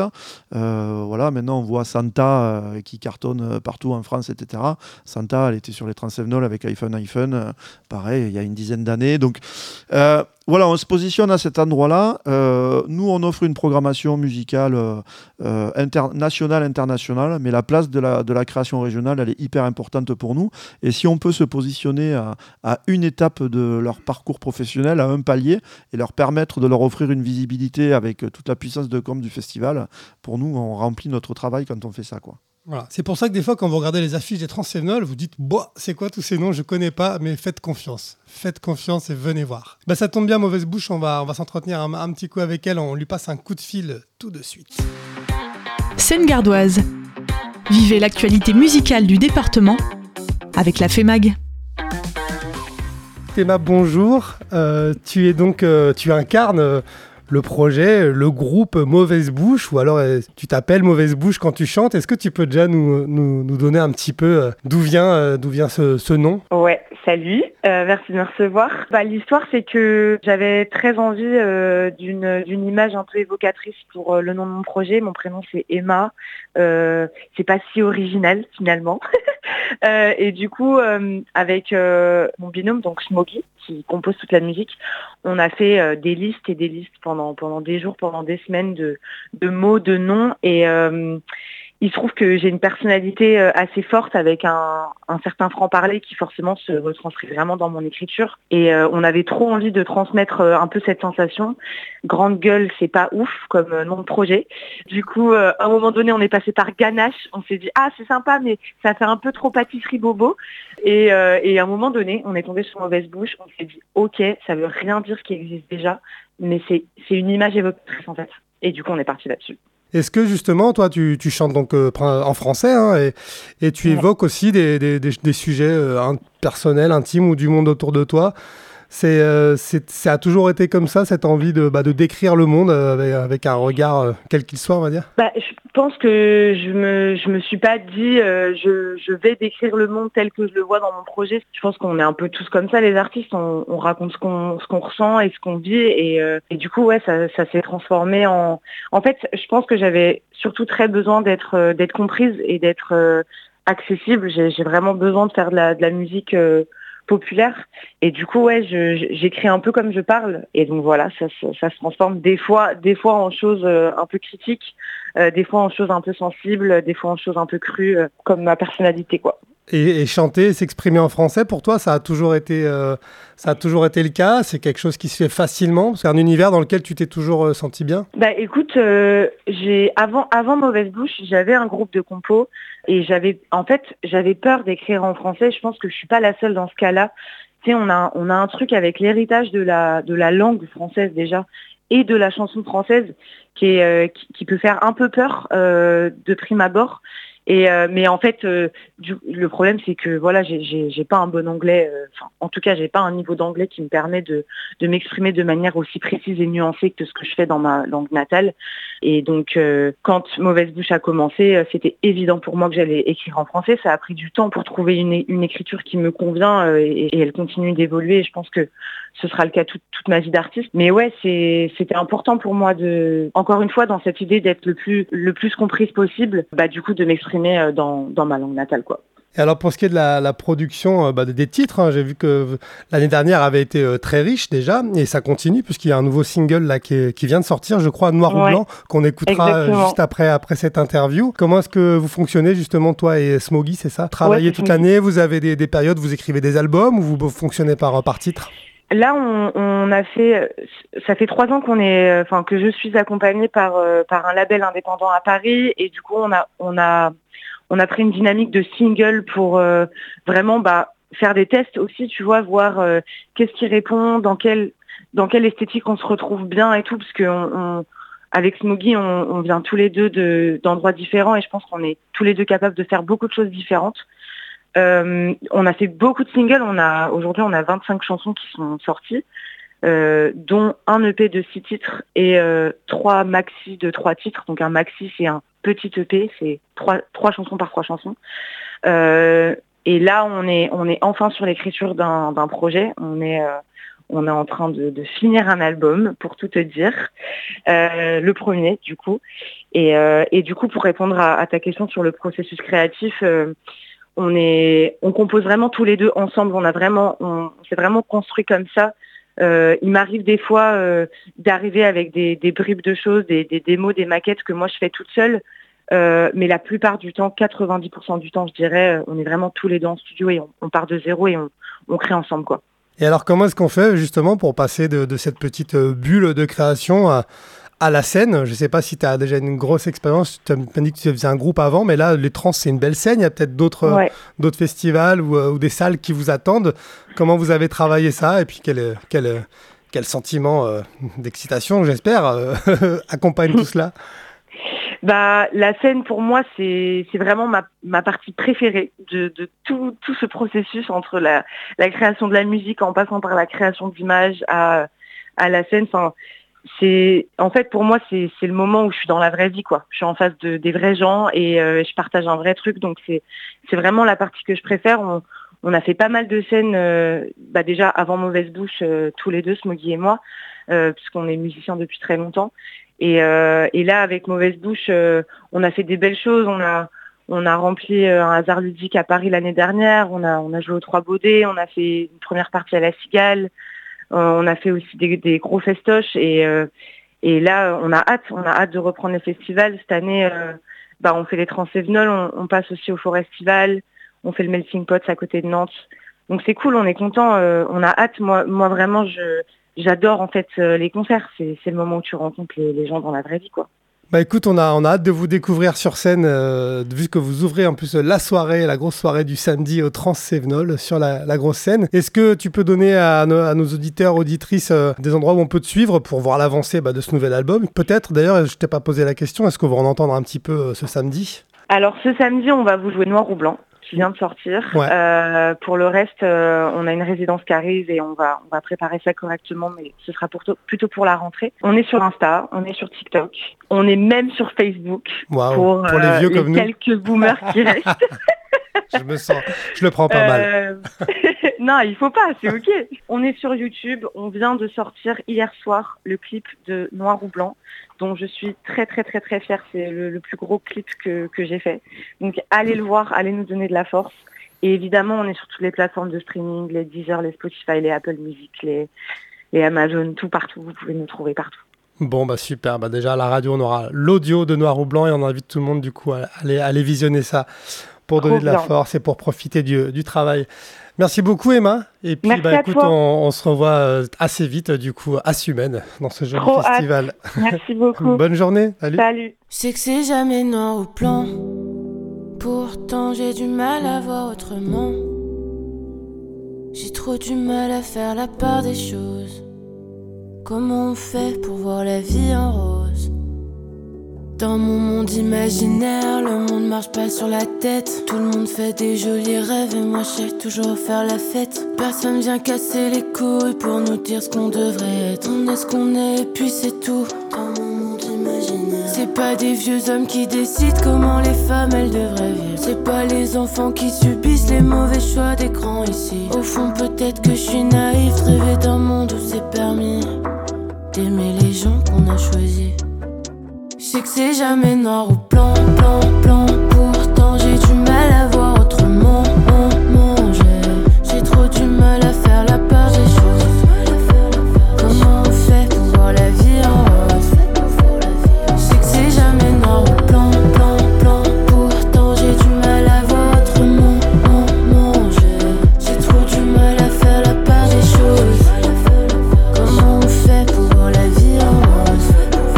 C: Maintenant, on voit Santa qui cartonne partout en France, etc. Santa, elle était sur les Trans Transversal avec Hyphen, pareil, il y a une dizaine d'années. Donc voilà, on se positionne à cet endroit-là. Nous, on offre une programmation musicale nationale, internationale, mais la place de la création régionale, elle est hyper importante pour nous. Et si on peut se positionner à une étape de leur parcours professionnel, à un palier, et leur permettre de leur offrir une visibilité avec toute la puissance de com du festival, pour nous, on remplit notre travail quand on fait ça, quoi.
B: Voilà. C'est pour ça que des fois, quand vous regardez les affiches des Transversal, vous dites « c'est quoi tous ces noms? Je connais pas, mais faites confiance. Faites confiance et venez voir. » Ça tombe bien, Mauvaise Bouche, on va s'entretenir un petit coup avec elle. On lui passe un coup de fil tout de suite.
A: Seine-Gardoise. Vivez l'actualité musicale du département avec la FEMAG.
B: Théma, bonjour. Tu incarnes le projet, le groupe Mauvaise Bouche, ou alors tu t'appelles Mauvaise Bouche quand tu chantes. Est-ce que tu peux déjà nous donner un petit peu d'où vient ce nom?
E: Ouais, salut, merci de me recevoir. L'histoire, c'est que j'avais très envie d'une image un peu évocatrice pour le nom de mon projet. Mon prénom, c'est Emma. C'est pas si original, finalement. Et du coup, avec mon binôme, donc Smoggy, qui compose toute la musique, on a fait des listes et des listes pendant des jours, pendant des semaines de mots, de noms. Et il se trouve que j'ai une personnalité assez forte avec un certain franc-parler qui forcément se retranscrit vraiment dans mon écriture. Et on avait trop envie de transmettre un peu cette sensation. Grande gueule, c'est pas ouf comme nom de projet. Du coup, à un moment donné, on est passé par Ganache. On s'est dit, c'est sympa, mais ça fait un peu trop pâtisserie bobo. Et à un moment donné, on est tombé sur Mauvaise Bouche. On s'est dit, ok, ça veut rien dire ce qui existe déjà, mais c'est une image évocatrice en fait. Et du coup, on est parti là-dessus.
B: Est-ce que justement, toi, tu chantes donc en français, hein, et tu évoques aussi des sujets personnels, intimes ou du monde autour de toi? Ça a toujours été comme ça, cette envie de décrire le monde avec un regard quel qu'il soit, on va dire? Je
E: pense que je me suis pas dit je vais décrire le monde tel que je le vois dans mon projet. Je pense qu'on est un peu tous comme ça, les artistes, on raconte ce qu'on ressent et ce qu'on vit, et du coup ça s'est transformé en fait, je pense que j'avais surtout très besoin d'être comprise et d'être accessible. J'ai vraiment besoin de faire de la musique populaire, et du coup j'écris un peu comme je parle, et donc voilà, ça se transforme des fois en choses un peu critiques, des fois en choses un peu sensibles, des fois en choses un peu crues, comme ma personnalité, quoi.
B: Et chanter, s'exprimer en français, pour toi, ça a toujours été le cas? C'est quelque chose qui se fait facilement? C'est un univers dans lequel tu t'es toujours senti bien?
E: Écoute, avant Mauvaise Bouche, j'avais un groupe de compos, et j'avais peur d'écrire en français. Je pense que je suis pas la seule dans ce cas-là. Tu sais, on a un truc avec l'héritage de la langue française déjà, et de la chanson française qui peut faire un peu peur de prime abord. Mais en fait, le problème, c'est que voilà, j'ai pas un bon anglais. En tout cas, j'ai pas un niveau d'anglais qui me permet de m'exprimer de manière aussi précise et nuancée que ce que je fais dans ma langue natale. Et donc, quand Mauvaise Bouche a commencé, c'était évident pour moi que j'allais écrire en français. Ça a pris du temps pour trouver une écriture qui me convient, et elle continue d'évoluer. Et je pense que ce sera le cas toute ma vie d'artiste. Mais ouais, c'était important pour moi encore une fois, dans cette idée d'être le plus comprise possible, du coup, de m'exprimer dans ma langue natale, quoi.
B: Et alors, pour ce qui est de la production des titres, hein, j'ai vu que l'année dernière avait été très riche déjà, et ça continue puisqu'il y a un nouveau single là qui vient de sortir, je crois, Noir ou Blanc, qu'on écoutera juste après cette interview. Comment est-ce que vous fonctionnez justement, toi et Smoggy, c'est ça? Travaillez toute l'année, vous avez des périodes, vous écrivez des albums, ou vous fonctionnez par titre?
E: Là, on a fait, ça fait 3 ans que je suis accompagnée par un label indépendant à Paris, et du coup, on a pris une dynamique de single pour vraiment faire des tests aussi, tu vois, voir qu'est-ce qui répond, dans quelle esthétique on se retrouve bien et tout, parce que avec Smoggy, on vient tous les deux d'endroits différents, et je pense qu'on est tous les deux capables de faire beaucoup de choses différentes. On a fait beaucoup de singles. Aujourd'hui, on a 25 chansons qui sont sorties, dont un EP de 6 titres et 3 maxi de 3 titres. Donc un maxi, c'est un petit EP, c'est 3 chansons par 3 chansons. Et là, on est enfin sur l'écriture d'un projet. On est en train de finir un album, pour tout te dire, le premier du coup. Et du coup, pour répondre à ta question sur le processus créatif, on compose vraiment tous les deux ensemble. On s'est vraiment construit comme ça. Il m'arrive des fois d'arriver avec des bribes de choses, des démos, des maquettes que moi je fais toute seule. Mais la plupart du temps, 90% du temps, je dirais, on est vraiment tous les deux en studio et on part de zéro et on crée ensemble, quoi.
B: Et alors, comment est-ce qu'on fait justement pour passer de cette petite bulle de création à la scène? Je ne sais pas si tu as déjà une grosse expérience. Tu m'as dit que tu faisais un groupe avant, mais là, les Trans, c'est une belle scène. Il y a peut-être d'autres festivals ou des salles qui vous attendent. Comment vous avez travaillé ça? Et puis, quel sentiment d'excitation, j'espère, accompagne tout cela?
E: La scène pour moi c'est vraiment ma partie préférée de tout ce processus entre la création de la musique en passant par la création d'images à la scène. Enfin, en fait pour moi c'est le moment où je suis dans la vraie vie, quoi. Je suis en face des vrais gens et je partage un vrai truc, donc c'est vraiment la partie que je préfère. On a fait pas mal de scènes déjà avant Mauvaise Bouche tous les deux, Smoggy et moi, puisqu'on est musiciens depuis très longtemps. Et là, avec Mauvaise Bouche, on a fait des belles choses. On a rempli un hasard ludique à Paris l'année dernière. On a joué aux Trois Baudets. On a fait une première partie à la Cigale. On a fait aussi des gros festoches. Et là, on a hâte de reprendre les festivals. Cette année, on fait les Transsévenols. On passe aussi au Forestival. On fait le Melting Pot à côté de Nantes. Donc c'est cool. On est content. On a hâte. Moi vraiment, j'adore en fait les concerts, c'est le moment où tu rencontres les gens dans la vraie vie, quoi.
B: Écoute, on a hâte de vous découvrir sur scène, vu que vous ouvrez en plus la grosse soirée du samedi au Transsévenol sur la grosse scène. Est-ce que tu peux donner à nos auditeurs, auditrices, des endroits où on peut te suivre pour voir l'avancée de ce nouvel album? Peut-être, d'ailleurs, je t'ai pas posé la question, est-ce qu'on va en entendre un petit peu ce samedi?
E: Alors ce samedi, on va vous jouer Noir ou Blanc, qui vient de sortir. Ouais. Pour le reste, on a une résidence qui arrive et on va préparer ça correctement, mais ce sera plutôt pour la rentrée. On est sur Insta, on est sur TikTok, on est même sur Facebook.
B: Pour les vieux comme nous.
E: Quelques boomers qui restent.
B: Je le prends pas mal.
E: Non, il faut pas, c'est ok. On est sur YouTube, on vient de sortir hier soir le clip de Noir ou Blanc, dont je suis très très très très fière. C'est le plus gros clip que j'ai fait. Donc allez le voir, allez nous donner de la force. Et évidemment, on est sur toutes les plateformes de streaming, les Deezer, les Spotify, les Apple Music, les Amazon, tout partout. Vous pouvez nous trouver partout.
B: Bon, super. Déjà, à la radio, on aura l'audio de Noir ou Blanc et on invite tout le monde, du coup, à aller visionner ça pour donner de la force et pour profiter du travail. Merci beaucoup, Emma. Et puis, écoute, on se revoit assez vite, du coup, à Sumène, dans ce joli festival.
E: Merci beaucoup.
B: Bonne journée. Salut.
F: Je sais que c'est jamais noir ou blanc. Pourtant, j'ai du mal à voir autrement. J'ai trop du mal à faire la part des choses. Comment on fait pour voir la vie en rose? Dans mon monde imaginaire, le monde marche pas sur la tête. Tout le monde fait des jolis rêves et moi je sais toujours faire la fête. Personne vient casser les couilles pour nous dire ce qu'on devrait être. On est ce qu'on est et puis c'est tout. Dans mon monde imaginaire, c'est pas des vieux hommes qui décident comment les femmes elles devraient vivre. C'est pas les enfants qui subissent les mauvais choix des grands ici. Au fond peut-être que je suis naïf, de rêver d'un monde où c'est permis d'aimer les gens qu'on a choisis. Je sais que c'est jamais noir ou blanc, blanc, blanc. Pourtant j'ai du mal à voir autrement. J'ai trop du mal à faire la part des choses. Comment on fait pour voir la vie en rose? Je sais que c'est jamais noir ou blanc, blanc, blanc. Pourtant j'ai du mal à voir autrement. J'ai trop du mal à faire la part des choses. Comment on fait pour voir la vie en rose?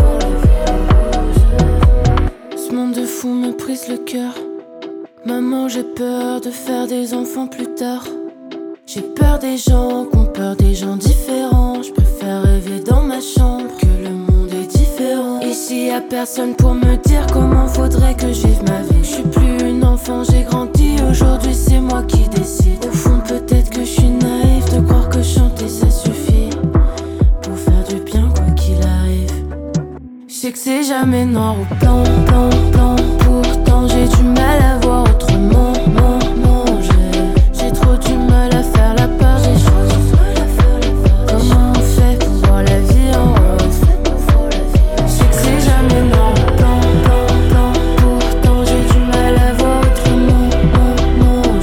F: Ce monde de fou me brise le cœur. Maman, j'ai peur de faire des enfants plus tard. J'ai peur des gens qui ont peur des gens différents. Je préfère rêver dans ma chambre que le monde est différent. Ici y'a personne pour me dire comment faudrait que je vive ma vie. Je suis plus une enfant, j'ai grandi. Aujourd'hui c'est moi qui décide. Au fond peut-être que je suis naïf de croire que chanter ça suffit pour faire du bien quoi qu'il arrive. Je sais que c'est jamais noir ou blanc, blanc, blanc. Pourtant j'ai du mal à voir autrement. J'ai trop du mal à faire la part des choses. Comment on fait pour voir la vie en rose? Je sais que c'est jamais noir ou blanc, blanc, blanc. Pourtant j'ai du mal à voir autrement.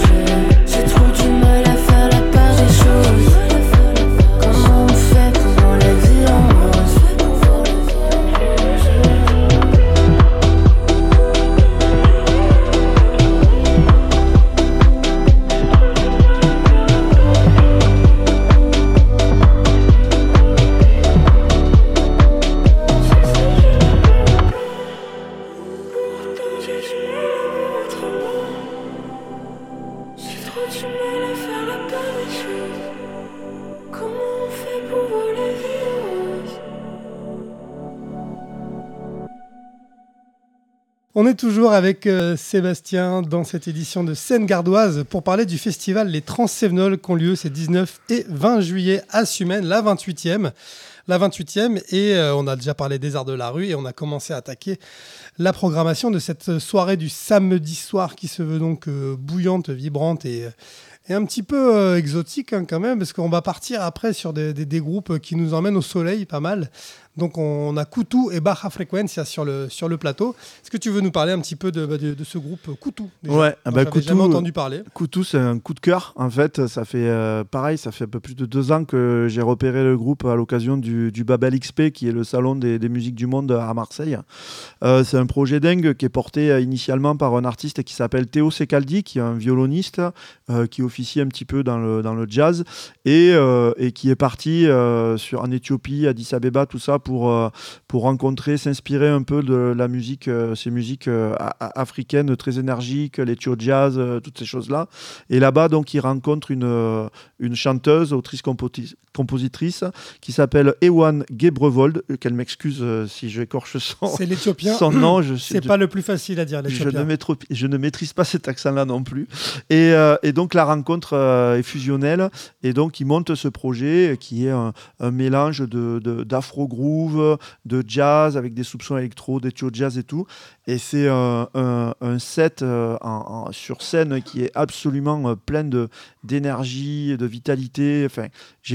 B: On est toujours avec Sébastien dans cette édition de Seine-Gardoise pour parler du festival Les Transcévenols qui ont lieu ces 19 et 20 juillet à Sumène, la 28e. Et on a déjà parlé des arts de la rue et on a commencé à attaquer la programmation de cette soirée du samedi soir qui se veut donc bouillante, vibrante et un petit peu exotique quand même, parce qu'on va partir après sur des groupes qui nous emmènent au soleil pas mal. Donc on a Kutu et Baja Frequencia sur le plateau. Est-ce que tu veux nous parler un petit peu de ce groupe Kutu déjà?
C: Ouais,
B: J'avais jamais entendu parler.
C: Kutu, c'est un coup de cœur. En fait, ça fait un peu plus de 2 ans que j'ai repéré le groupe à l'occasion du Babel XP, qui est le salon des musiques du monde à Marseille. C'est un projet dingue qui est porté initialement par un artiste qui s'appelle Théo Secaldi, qui est un violoniste qui officie un petit peu dans le jazz et qui est parti en Éthiopie, Addis Abeba, tout ça, pour rencontrer, s'inspirer un peu de la musique, ces musiques africaines très énergiques, l'ethio jazz, toutes ces choses-là. Et là-bas, donc, il rencontre une chanteuse, autrice-compositrice qui s'appelle Ewan Gebrevold, qu'elle m'excuse si je écorche
B: C'est l'Éthiopien.
C: son nom.
B: C'est pas le plus facile à dire, l'Éthiopien.
C: Je ne maîtrise pas cet accent-là non plus. Et donc, la rencontre est fusionnelle. Et donc, il monte ce projet qui est un mélange d'afro-groove, de jazz avec des soupçons électro, d'ethio jazz et tout. Et c'est un set sur scène qui est absolument plein d'énergie, de vitalité. Enfin,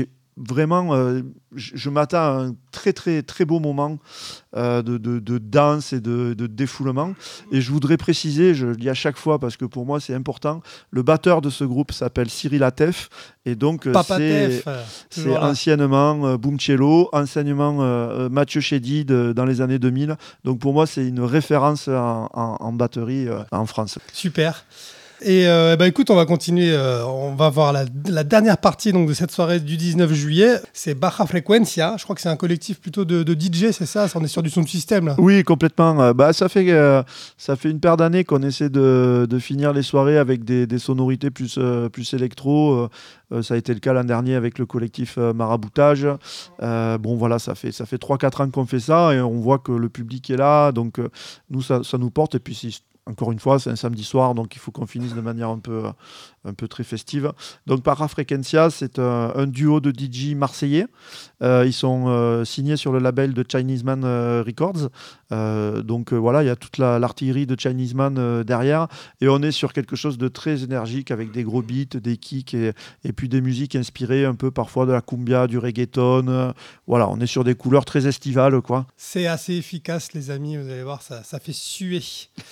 C: je m'attends à un très très très beau moment de danse et de défoulement. Et je voudrais préciser, je le dis à chaque fois parce que pour moi c'est important, le batteur de ce groupe s'appelle Cyril Atef et donc c'est anciennement Boomcello, anciennement Mathieu Chédid dans les années 2000. Donc pour moi c'est une référence en batterie en France.
B: Super. Et écoute, on va continuer, on va voir la dernière partie donc, de cette soirée du 19 juillet. C'est Baja Frequencia, je crois que c'est un collectif plutôt de DJ, c'est ça? On est sur du son de système là.
C: Oui, complètement. Ça fait une paire d'années qu'on essaie de finir les soirées avec des sonorités plus électro. Ça a été le cas l'an dernier avec le collectif Maraboutage. Voilà, ça fait 3-4 ans qu'on fait ça et on voit que le public est là, donc nous ça nous porte. Et puis encore une fois, c'est un samedi soir, donc il faut qu'on finisse de manière un peu très festive. Donc, Baja Frequencia, c'est un duo de DJ marseillais. Ils sont signés sur le label de Chinese Man Records. Voilà, il y a toute l'artillerie de Chinese Man derrière. Et on est sur quelque chose de très énergique avec des gros beats, des kicks et puis des musiques inspirées un peu parfois de la cumbia, du reggaeton. Voilà, on est sur des couleurs très estivales, quoi.
B: C'est assez efficace, les amis. Vous allez voir, ça fait suer.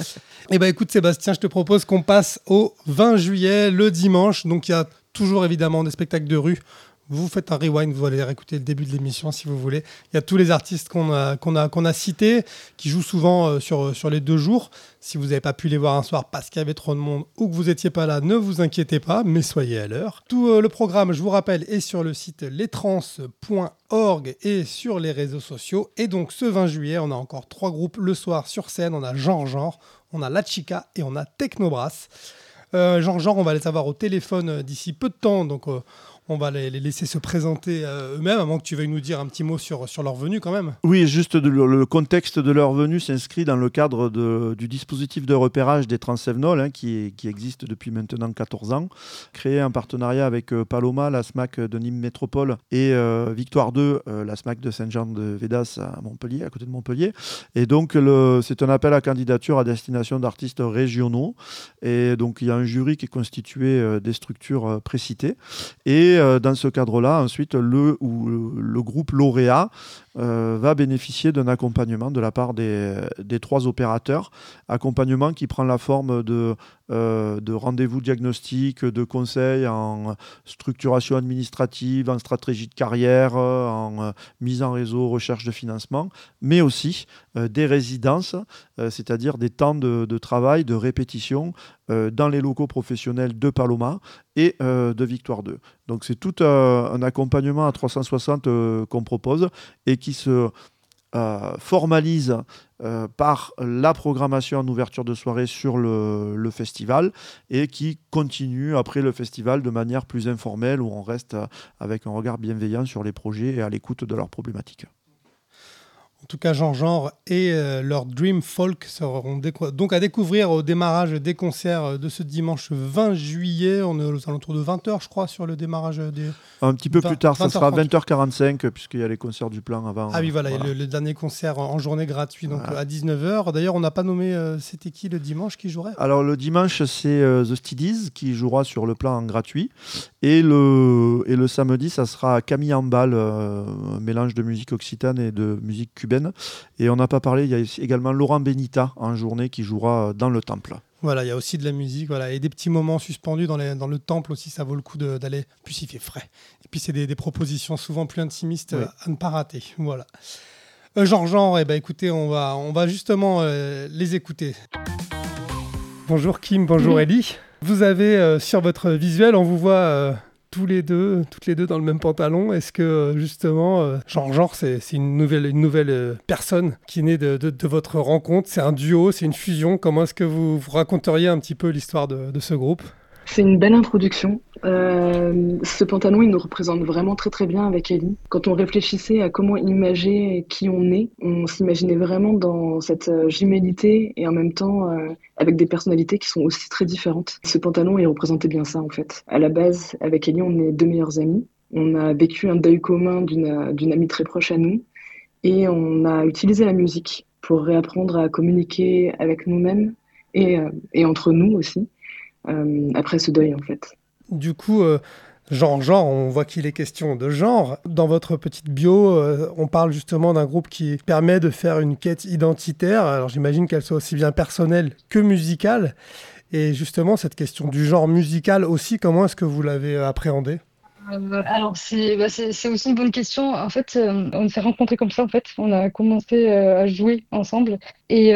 B: Eh bien, écoute, Sébastien, je te propose qu'on passe au 20 juillet, le dimanche. Donc, il y a toujours évidemment des spectacles de rue. Vous faites un rewind, vous allez réécouter le début de l'émission si vous voulez. Il y a tous les artistes qu'on a cités, qui jouent souvent sur les 2 jours. Si vous n'avez pas pu les voir un soir parce qu'il y avait trop de monde ou que vous n'étiez pas là, ne vous inquiétez pas, mais soyez à l'heure. Tout le programme, je vous rappelle, est sur le site lestrans.org et sur les réseaux sociaux. Et donc ce 20 juillet, on a encore 3 groupes le soir sur scène. On a Genre, on a La Chica et on a Technobrass. Genre, on va les avoir au téléphone d'ici peu de temps, donc on va les laisser se présenter eux-mêmes, à moins que tu veuilles nous dire un petit mot sur leur venue quand même.
C: Oui, juste le contexte de leur venue s'inscrit dans le cadre du dispositif de repérage des Transcévenols, qui existe depuis maintenant 14 ans, créé en partenariat avec Paloma, la SMAC de Nîmes Métropole, et Victoire 2, la SMAC de Saint-Jean-de-Védas à Montpellier, à côté de Montpellier. Et donc, c'est un appel à candidature à destination d'artistes régionaux. Et donc, il y a un jury qui est constitué des structures précitées. Et dans ce cadre-là, ensuite, le groupe lauréat va bénéficier d'un accompagnement de la part des 3 opérateurs. Accompagnement qui prend la forme de rendez-vous diagnostiques, de conseils en structuration administrative, en stratégie de carrière, en mise en réseau, recherche de financement, mais aussi des résidences, c'est-à-dire des temps de travail, de répétition dans les locaux professionnels de Paloma et de Victoire 2. Donc c'est tout un accompagnement à 360 qu'on propose et qui se formalise par la programmation en ouverture de soirée sur le festival et qui continue après le festival de manière plus informelle où on reste avec un regard bienveillant sur les projets et à l'écoute de leurs problématiques.
B: En tout cas, Jean et leur Dream Folk seront donc à découvrir au démarrage des concerts de ce dimanche 20 juillet. On est aux alentours de 20h, je crois, sur le démarrage des...
C: Un petit peu plus tard, ça
B: 20h30.
C: sera 20h45, puisqu'il y a les concerts du plan avant.
B: Ah oui, voilà, il y a le dernier concert en journée gratuit, donc à 19h. D'ailleurs, on n'a pas nommé, c'était qui le dimanche qui jouerait ?
C: Alors le dimanche, c'est The Steedies qui jouera sur le plan gratuit. Et le samedi, ça sera Camille Ambal, un mélange de musique occitane et de musique cubaine. Et on n'a pas parlé, il y a également Laurent Benita en journée qui jouera dans le temple.
B: Voilà, il y a aussi de la musique, voilà, et des petits moments suspendus dans le temple aussi, ça vaut le coup d'aller. Puis il fait frais. Et puis c'est des propositions souvent plus intimistes à ne pas rater. Voilà. Genre, écoutez, on va justement les écouter. Bonjour Kim, bonjour Ellie. Vous avez sur votre visuel, on vous voit toutes les deux dans le même pantalon. Est-ce que justement, genre c'est une nouvelle personne qui est née de votre rencontre? C'est un duo, c'est une fusion. Comment est-ce que vous raconteriez un petit peu l'histoire de ce groupe?
G: C'est une belle introduction. Ce pantalon, il nous représente vraiment très très bien avec Ellie. Quand on réfléchissait à comment imager qui on est, on s'imaginait vraiment dans cette jumélité et en même temps avec des personnalités qui sont aussi très différentes. Ce pantalon, il représentait bien ça en fait. À la base, avec Ellie, on est 2 meilleurs amis. On a vécu un deuil commun d'une amie très proche à nous et on a utilisé la musique pour réapprendre à communiquer avec nous-mêmes et entre nous aussi. Après ce deuil en fait.
B: Du coup, genre, on voit qu'il est question de genre. Dans votre petite bio, on parle justement d'un groupe qui permet de faire une quête identitaire. Alors j'imagine qu'elle soit aussi bien personnelle que musicale. Et justement, cette question du genre musical aussi, comment est-ce que vous l'avez appréhendée ?
H: Alors, c'est aussi une bonne question. En fait, on s'est rencontrés comme ça, en fait. On a commencé à jouer ensemble. Et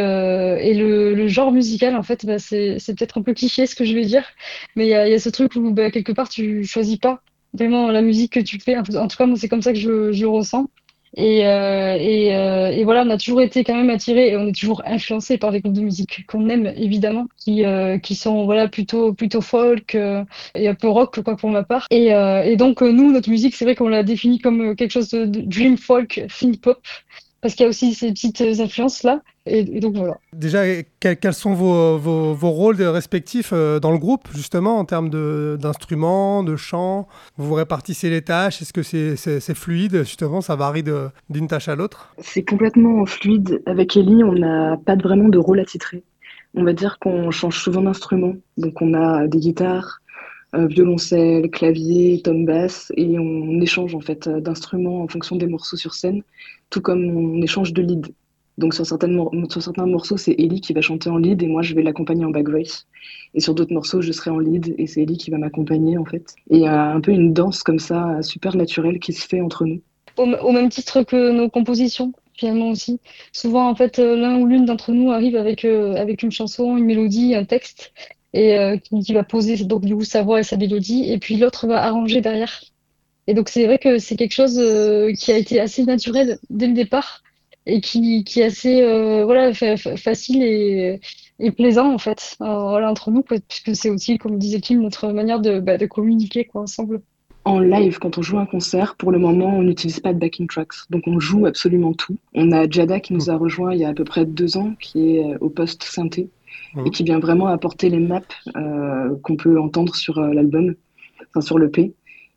H: le genre musical, en fait, c'est peut-être un peu cliché ce que je vais dire. Mais il y a ce truc où, quelque part, tu choisis pas vraiment la musique que tu fais. En tout cas, moi, c'est comme ça que je le ressens. Et voilà, on a toujours été quand même attirés et on est toujours influencés par des groupes de musique qu'on aime évidemment, qui sont voilà plutôt folk et un peu rock quoi pour ma part. Et donc nous, notre musique, c'est vrai qu'on l'a définie comme quelque chose de dream folk, synth pop, parce qu'il y a aussi ces petites influences là. Et donc voilà.
B: Déjà, quels sont vos rôles respectifs dans le groupe, justement, en termes d'instruments, de chant? Vous vous répartissez les tâches? Est-ce que c'est fluide, justement? Ça varie d'une tâche à l'autre?
G: C'est complètement fluide. Avec Ellie, on n'a pas vraiment de rôle attitré. On va dire qu'on change souvent d'instruments. Donc on a des guitares, violoncelle, clavier, tom basse, et on échange en fait d'instruments en fonction des morceaux sur scène, tout comme on échange de lead. Donc sur certains morceaux, c'est Ellie qui va chanter en lead et moi je vais l'accompagner en back voice. Et sur d'autres morceaux, je serai en lead et c'est Ellie qui va m'accompagner en fait. Et il y a un peu une danse comme ça, super naturelle qui se fait entre nous.
H: Au même titre que nos compositions, finalement aussi. Souvent, en fait, l'un ou l'une d'entre nous arrive avec une chanson, une mélodie, un texte, et qui va poser donc du coup sa voix et sa mélodie, et puis l'autre va arranger derrière. Et donc c'est vrai que c'est quelque chose qui a été assez naturel dès le départ et qui est assez voilà facile et plaisant en fait voilà entre nous quoi, puisque c'est aussi comme disait Kim notre manière de communiquer quoi ensemble.
G: En live, quand on joue un concert, pour le moment, on n'utilise pas de backing tracks. Donc, on joue absolument tout. On a Jada qui nous a rejoint il y a à peu près 2 ans, qui est au poste synthé, et qui vient vraiment apporter les maps qu'on peut entendre sur l'album, enfin sur l'EP.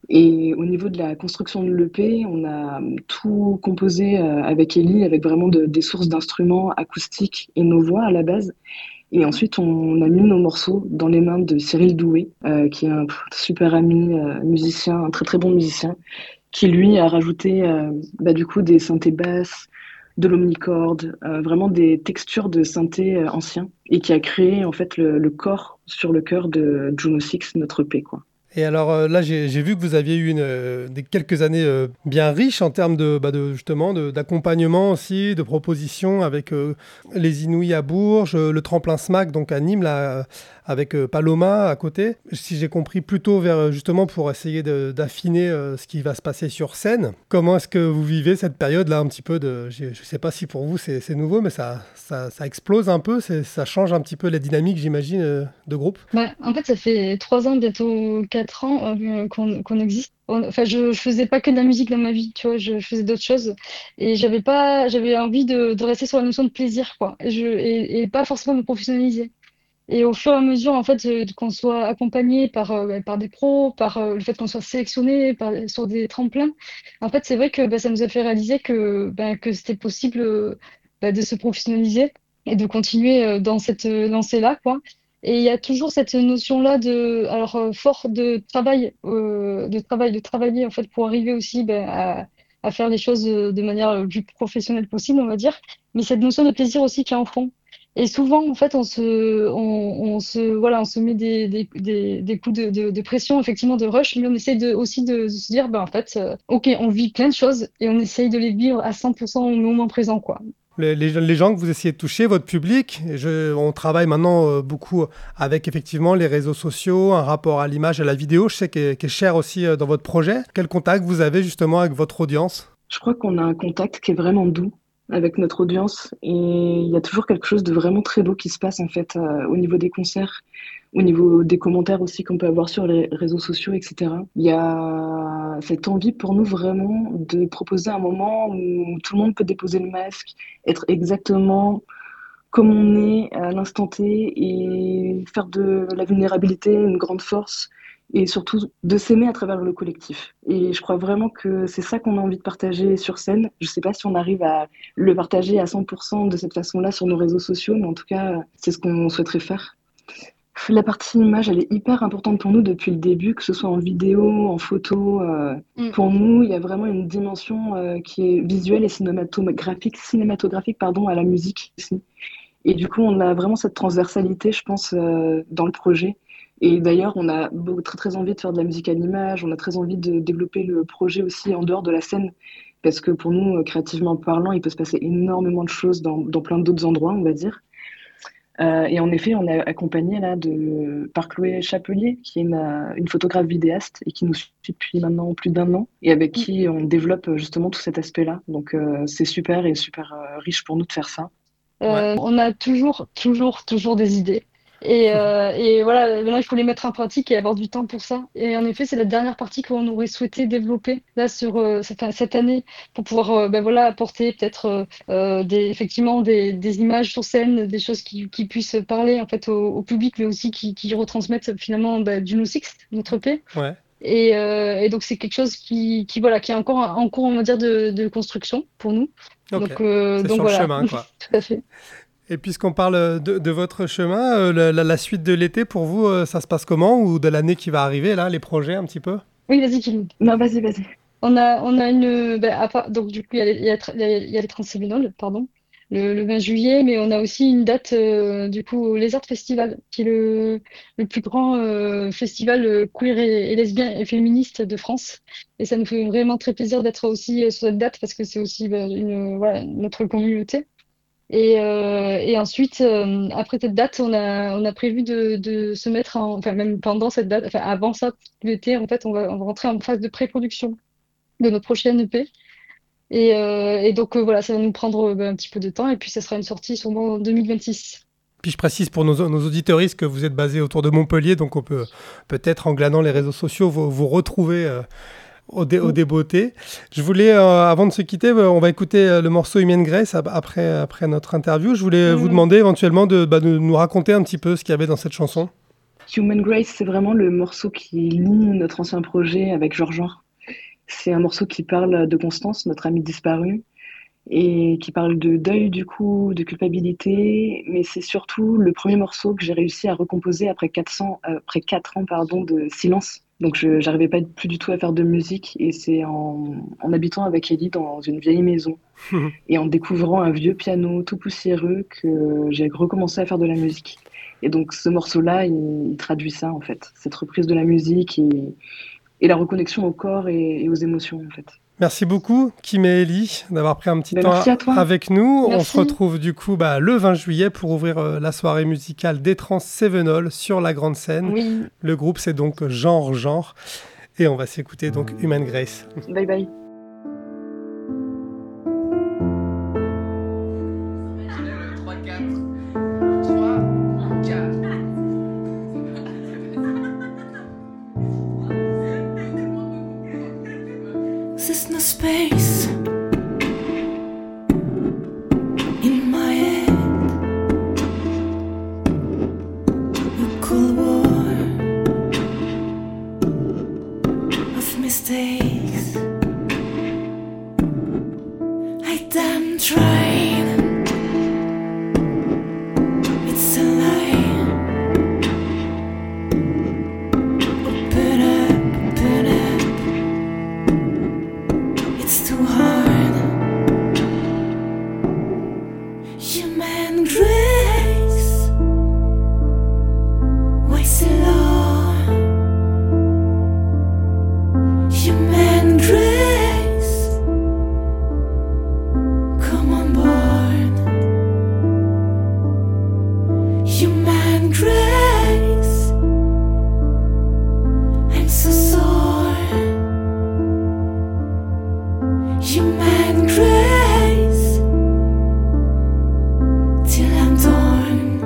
G: Et au niveau de la construction de l'EP, on a tout composé avec Ellie, avec vraiment des sources d'instruments acoustiques et nos voix à la base. Et ensuite, on a mis nos morceaux dans les mains de Cyril Doué, qui est un super ami musicien, un très très bon musicien, qui lui a rajouté du coup des synthés basses, de l'omnicorde, vraiment des textures de synthé anciens, et qui a créé en fait le corps sur le cœur de Juno 6, notre EP, quoi.
B: Et alors là, j'ai vu que vous aviez eu quelques années bien riches en termes d'accompagnement aussi, de propositions avec les Inouïs à Bourges, le Tremplin SMAC donc à Nîmes, là, avec Paloma à côté. Si j'ai compris, plutôt vers justement pour essayer d'affiner ce qui va se passer sur scène. Comment est-ce que vous vivez cette période-là un petit peu je ne sais pas si pour vous c'est nouveau, mais ça explose un peu, ça change un petit peu les dynamiques, j'imagine, de groupe.
H: En fait, ça fait 3 ans, bientôt 4 4 ans qu'on existe. Enfin, je faisais pas que de la musique dans ma vie, tu vois, je faisais d'autres choses. Et j'avais envie de rester sur la notion de plaisir, quoi. Et pas forcément me professionnaliser. Et au fur et à mesure, en fait, qu'on soit accompagné par des pros, par le fait qu'on soit sélectionné sur des tremplins, en fait, c'est vrai que ça nous a fait réaliser que c'était possible de se professionnaliser et de continuer dans cette lancée-là, quoi. Et il y a toujours cette notion-là fort de travailler, en fait, pour arriver aussi à faire les choses de manière le plus professionnelle possible, on va dire. Mais cette notion de plaisir aussi qui est en fond. Et souvent, en fait, on se met des coups de pression, effectivement, de rush, mais on essaye aussi de se dire, en fait, OK, on vit plein de choses et on essaye de les vivre à 100% au moment présent, quoi.
B: Les gens que vous essayez de toucher, votre public, on travaille maintenant beaucoup avec effectivement les réseaux sociaux, un rapport à l'image, à la vidéo, je sais qui est cher aussi dans votre projet. Quel contact vous avez justement avec votre audience?
G: Je crois qu'on a un contact qui est vraiment doux avec notre audience et il y a toujours quelque chose de vraiment très beau qui se passe en fait au niveau des concerts, au niveau des commentaires aussi qu'on peut avoir sur les réseaux sociaux, etc. Il y a cette envie pour nous vraiment de proposer un moment où tout le monde peut déposer le masque, être exactement comme on est à l'instant T et faire de la vulnérabilité une grande force et surtout de s'aimer à travers le collectif. Et je crois vraiment que c'est ça qu'on a envie de partager sur scène. Je ne sais pas si on arrive à le partager à 100% de cette façon-là sur nos réseaux sociaux, mais en tout cas, c'est ce qu'on souhaiterait faire. La partie image, elle est hyper importante pour nous depuis le début, que ce soit en vidéo, en photo. Pour nous, il y a vraiment une dimension qui est visuelle et cinématographique à la musique aussi. Et du coup, on a vraiment cette transversalité, je pense, dans le projet. Et d'ailleurs, on a très, très envie de faire de la musique à l'image, on a très envie de développer le projet aussi en dehors de la scène, parce que pour nous, créativement parlant, il peut se passer énormément de choses dans plein d'autres endroits, on va dire. Et en effet, on est accompagné là par Chloé Chapelier, qui est une photographe vidéaste et qui nous suit depuis maintenant plus d'1 an, et avec qui on développe justement tout cet aspect-là. Donc c'est super et super riche pour nous de faire ça.
H: On a toujours des idées. Et voilà, maintenant il faut les mettre en pratique et avoir du temps pour ça. Et en effet, c'est la dernière partie qu'on aurait souhaité développer là sur cette année pour pouvoir apporter peut-être effectivement des images sur scène, des choses qui puissent parler en fait au public, mais aussi qui retransmettent finalement Juno Six, notre EP.
B: Ouais.
H: Et donc c'est quelque chose qui est encore en cours, on va dire, de construction pour nous.
B: Okay.
H: Donc
B: c'est sur
H: voilà.
B: le chemin, quoi.
H: Tout à fait.
B: Et puisqu'on parle de votre chemin, la suite de l'été pour vous, ça se passe comment? Ou de l'année qui va arriver, là, les projets un petit peu?
H: Oui, vas-y, Kim.
G: Non, vas-y.
H: On a une. Donc, du coup, il y a les Transséminales, pardon, le 20 juillet, mais on a aussi une date, du coup, au Les Arts Festival, qui est le plus grand festival queer et lesbien et féministe de France. Et ça nous fait vraiment très plaisir d'être aussi sur cette date parce que c'est aussi notre communauté. Et ensuite, après cette date, on a prévu de se mettre même pendant cette date, enfin avant ça, l'été, en fait, on va rentrer en phase de pré-production de notre prochaine EP. Et donc voilà, ça va nous prendre un petit peu de temps et puis ça sera une sortie sûrement en 2026.
B: Puis je précise pour nos auditeuristes que vous êtes basés autour de Montpellier, donc on peut peut-être en glanant les réseaux sociaux vous retrouver au débeauté. Je voulais, avant de se quitter, on va écouter le morceau Human Grace après notre interview. Je voulais vous demander éventuellement de nous raconter un petit peu ce qu'il y avait dans cette chanson.
G: Human Grace, c'est vraiment le morceau qui lie notre ancien projet avec Georges. C'est un morceau qui parle de Constance, notre amie disparue, et qui parle de deuil, du coup, de culpabilité, mais c'est surtout le premier morceau que j'ai réussi à recomposer après 4 ans de silence. Donc je n'arrivais pas plus du tout à faire de musique, et c'est en habitant avec Ellie dans une vieille maison et en découvrant un vieux piano tout poussiéreux que j'ai recommencé à faire de la musique. Et donc ce morceau-là, il traduit ça en fait, cette reprise de la musique et la reconnexion au corps et aux émotions en fait.
B: Merci beaucoup, Kim et Ellie, d'avoir pris un petit temps avec nous.
H: Merci.
B: On se retrouve du coup le 20 juillet pour ouvrir la soirée musicale des Trans Sevenol sur la grande scène.
H: Oui.
B: Le groupe, c'est donc Genre. Et on va s'écouter donc Human Grace.
G: Bye bye.
F: I'm trying. It's a lie. Open up. It's too hard. Human grace. Why so long? Human grace. Come on board. Human grace. I'm so sore. Human grace. Till I'm torn.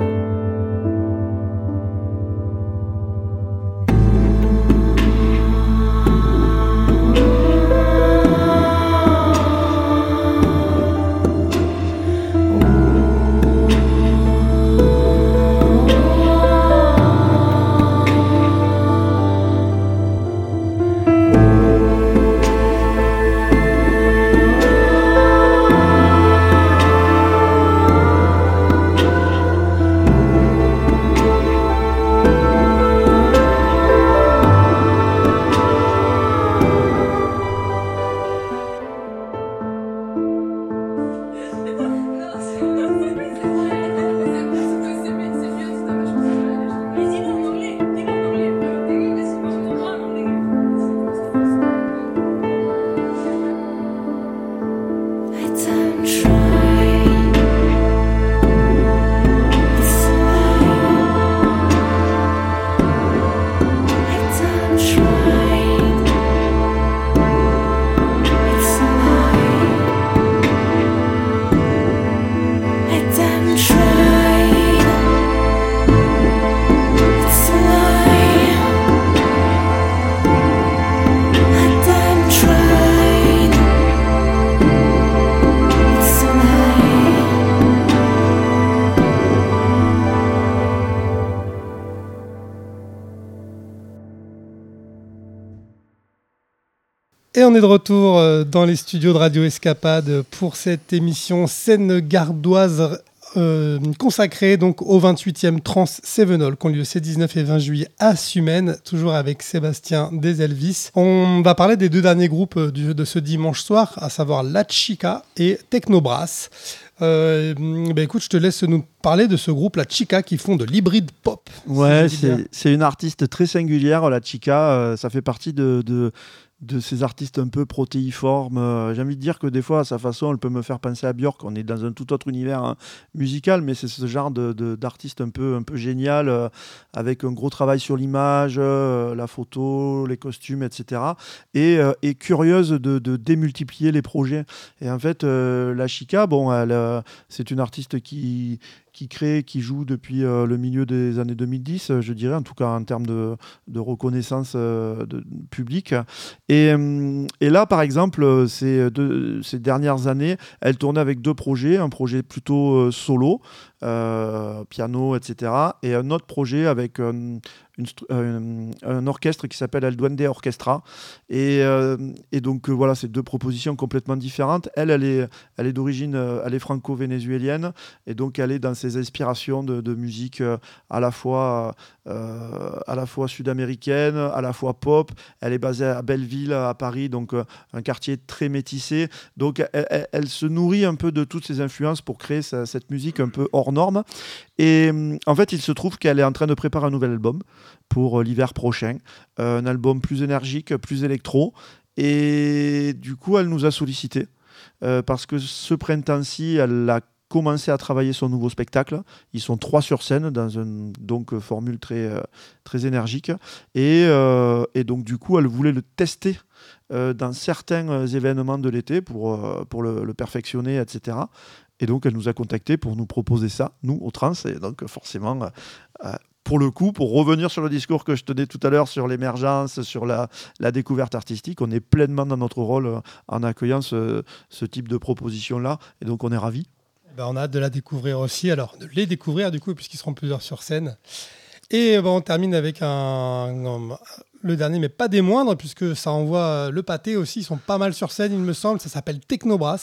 B: Et on est de retour dans les studios de Radio Escapade pour cette émission Seine gardoise consacrée donc au 28e Trans Sevenol qui ont lieu ces 19 et 20 juillet à Sumène, toujours avec Sébastien des Elvis. On va parler des deux derniers groupes de ce dimanche soir, à savoir La Chica et Technobrass. Écoute, je te laisse nous parler de ce groupe, La Chica, qui font de l'hybride pop.
C: Ouais, c'est une artiste très singulière, La Chica. Ça fait partie de ces artistes un peu protéiformes. J'ai envie de dire que des fois, à sa façon, elle peut me faire penser à Björk. On est dans un tout autre univers musical, mais c'est ce genre d'artiste un peu génial, avec un gros travail sur l'image, la photo, les costumes, etc. Et curieuse de démultiplier les projets. Et en fait, La Chica, c'est une artiste qui crée, qui joue depuis le milieu des années 2010, je dirais, en tout cas en termes de reconnaissance publique. Et là, par exemple, ces dernières années, elle tournait avec deux projets, un projet plutôt solo, piano, etc., et un autre projet avec un orchestre qui s'appelle El Duende Orchestra. Et donc voilà, c'est deux propositions complètement différentes. Elle est d'origine, elle est franco-vénézuélienne, et donc elle est dans ses inspirations de musique à la fois sud-américaine, à la fois pop. Elle est basée à Belleville, à Paris, donc un quartier très métissé. Donc elle se nourrit un peu de toutes ces influences pour créer cette musique un peu hors norme. Et en fait, il se trouve qu'elle est en train de préparer un nouvel album pour l'hiver prochain, un album plus énergique, plus électro. Et du coup, elle nous a sollicité parce que ce printemps-ci, elle a commencé à travailler son nouveau spectacle. Ils sont 3 sur scène dans une formule très énergique. Et donc, du coup, elle voulait le tester dans certains événements de l'été pour le perfectionner, etc. Et donc, elle nous a contactés pour nous proposer ça, nous, au Trans. Et donc, forcément, pour le coup, pour revenir sur le discours que je tenais tout à l'heure sur l'émergence, sur la découverte artistique, on est pleinement dans notre rôle en accueillant ce type de proposition-là. Et donc, on est ravis.
B: On a hâte de la découvrir aussi. Alors, de les découvrir, du coup, puisqu'ils seront plusieurs sur scène. Et on termine avec le dernier, mais pas des moindres, puisque ça envoie le pâté aussi. Ils sont pas mal sur scène, il me semble. Ça s'appelle Technobrass.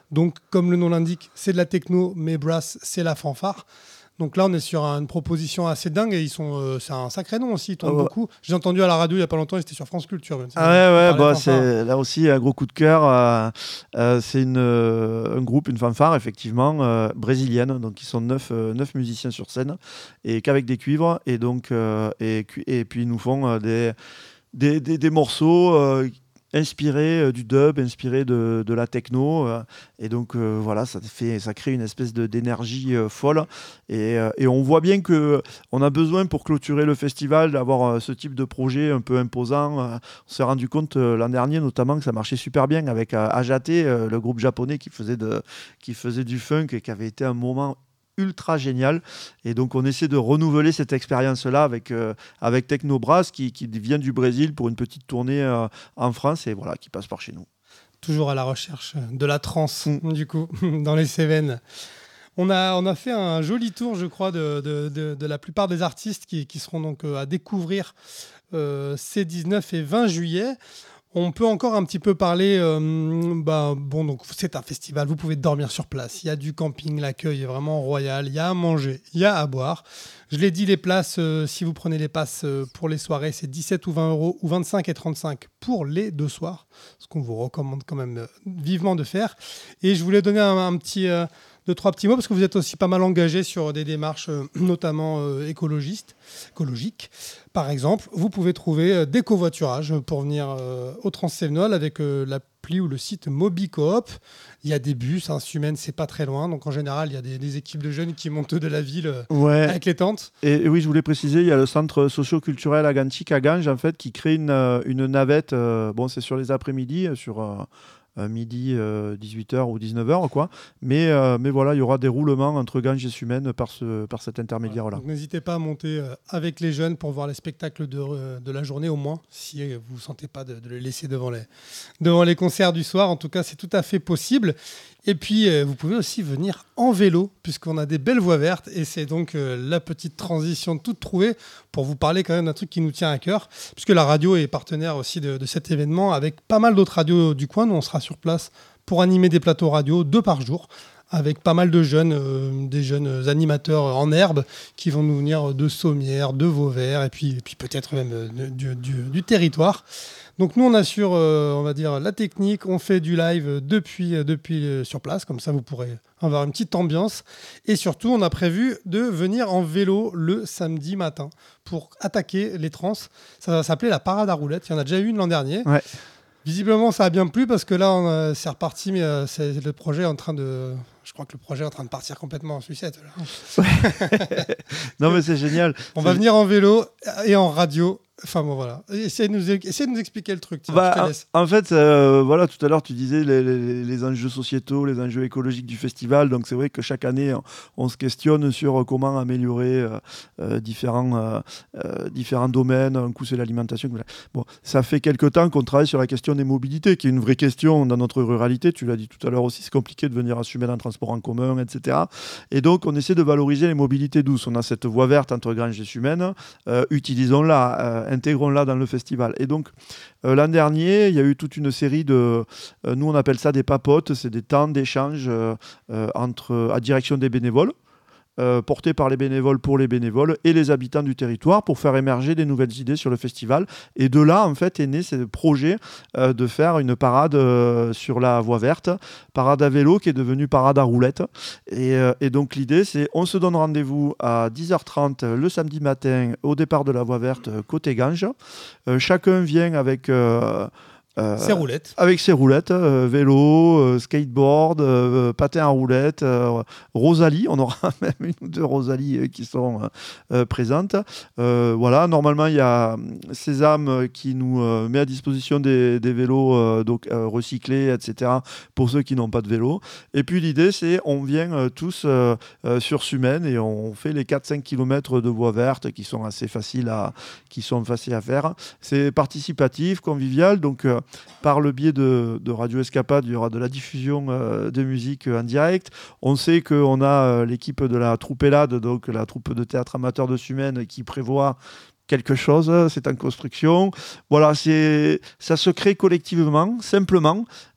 B: Donc, comme le nom l'indique, c'est de la techno, mais brass, c'est la fanfare. Donc là, on est sur une proposition assez dingue et c'est un sacré nom aussi, ils tournent beaucoup. J'ai entendu à la radio il n'y a pas longtemps, c'était sur France Culture.
C: C'est là aussi un gros coup de cœur. C'est un groupe, une fanfare, effectivement, brésilienne. Donc, ils sont 9 musiciens sur scène et qu'avec des cuivres. Et, donc, et puis, ils nous font des morceaux inspiré du dub, inspiré de la techno, et donc voilà, ça crée une espèce d'énergie folle, et on voit bien que on a besoin pour clôturer le festival d'avoir ce type de projet un peu imposant. On s'est rendu compte l'an dernier notamment que ça marchait super bien avec Ajate, le groupe japonais qui faisait du funk et qui avait été un moment ultra génial, et donc on essaie de renouveler cette expérience-là avec Technobrass qui vient du Brésil pour une petite tournée en France, et voilà, qui passe par chez nous.
B: Toujours à la recherche de la trance, du coup, dans les Cévennes. On a fait un joli tour, je crois, de la plupart des artistes qui seront donc à découvrir ces 19 et 20 juillet. On peut encore un petit peu parler. Donc c'est un festival, vous pouvez dormir sur place. Il y a du camping, l'accueil est vraiment royal. Il y a à manger, il y a à boire. Je l'ai dit, les places, si vous prenez les passes pour les soirées, c'est 17 ou 20 euros, ou 25 et 35 pour les 2 soirs, ce qu'on vous recommande quand même vivement de faire. Et je voulais donner un petit 2-3 petits mots, parce que vous êtes aussi pas mal engagé sur des démarches notamment écologiques. Par exemple, vous pouvez trouver des covoiturages pour venir au Transcévenol avec l'appli ou le site Mobicoop. Il y a des bus, Sumène, c'est pas très loin. Donc en général, il y a des équipes de jeunes qui montent de la ville avec les tentes.
C: Et oui, je voulais préciser, il y a le centre socio-culturel Agantic à Ganges, en fait, qui crée une navette. C'est sur les après-midi, sur midi, 18h ou 19h, quoi. Mais voilà, il y aura des roulements entre Ganges et Sumène par cet intermédiaire-là.
B: Donc n'hésitez pas à monter avec les jeunes pour voir les spectacles de la journée, au moins, si vous ne vous sentez pas de les laisser devant les concerts du soir. En tout cas, c'est tout à fait possible. Et puis, vous pouvez aussi venir en vélo, puisqu'on a des belles voies vertes. Et c'est donc la petite transition toute trouvée pour vous parler quand même d'un truc qui nous tient à cœur, puisque la radio est partenaire aussi de cet événement, avec pas mal d'autres radios du coin. Nous, on sera sur place pour animer des plateaux radio 2 par jour, avec pas mal de jeunes, des jeunes animateurs en herbe qui vont nous venir de Sommières, de Vauvert, et puis peut-être même du territoire. Donc nous, on assure, on va dire, la technique, on fait du live depuis sur place, comme ça vous pourrez avoir une petite ambiance. Et surtout, on a prévu de venir en vélo le samedi matin pour attaquer les trans. Ça va s'appeler la parade à roulettes. Il y en a déjà eu une l'an dernier.
C: Ouais.
B: Visiblement, ça a bien plu parce que là, c'est reparti, mais le projet est en train de... Je crois que le projet est en train de partir complètement en sucette. Là.
C: Non, mais c'est génial.
B: On va venir en vélo et en radio. Enfin bon, voilà. Essayez de nous expliquer le truc. Tiens, je te laisse.
C: En fait, voilà, tout à l'heure, tu disais les enjeux sociétaux, les enjeux écologiques du festival. Donc, c'est vrai que chaque année, on se questionne sur comment améliorer différents domaines. Un coup, c'est l'alimentation. Bon, ça fait quelque temps qu'on travaille sur la question des mobilités, qui est une vraie question dans notre ruralité. Tu l'as dit tout à l'heure aussi, c'est compliqué de venir assumer un transport en commun, etc. Et donc, on essaie de valoriser les mobilités douces. On a cette voie verte entre Ganges et Sumène. Utilisons-la. Intégrons-la dans le festival. Et donc, l'an dernier, il y a eu toute une série de... nous, on appelle ça des papotes. C'est des temps d'échange à direction des bénévoles, portés par les bénévoles pour les bénévoles et les habitants du territoire pour faire émerger des nouvelles idées sur le festival. Et de là, en fait, est né ce projet de faire une parade sur la voie verte, parade à vélo qui est devenue parade à roulettes. Et donc, l'idée, c'est on se donne rendez-vous à 10h30 le samedi matin au départ de la voie verte côté Ganges. Chacun vient avec...
B: ses roulettes.
C: Avec ses roulettes, vélo, skateboard, patin à roulettes, Rosalie. On aura même 1 ou 2 Rosalie qui sont présentes. Voilà, normalement, il y a Sésame qui nous met à disposition des vélos recyclés, etc., pour ceux qui n'ont pas de vélo. Et puis, l'idée, c'est on vient tous sur Sumène et on fait les 4-5 km de voies vertes qui sont assez faciles à faire. C'est participatif, convivial, donc... par le biais de Radio Escapade, il y aura de la diffusion de musique en direct. On sait qu'on a l'équipe de la Troupellade, donc la troupe de théâtre amateur de Sumène, qui prévoit quelque chose, c'est en construction. Voilà, ça se crée collectivement, simplement.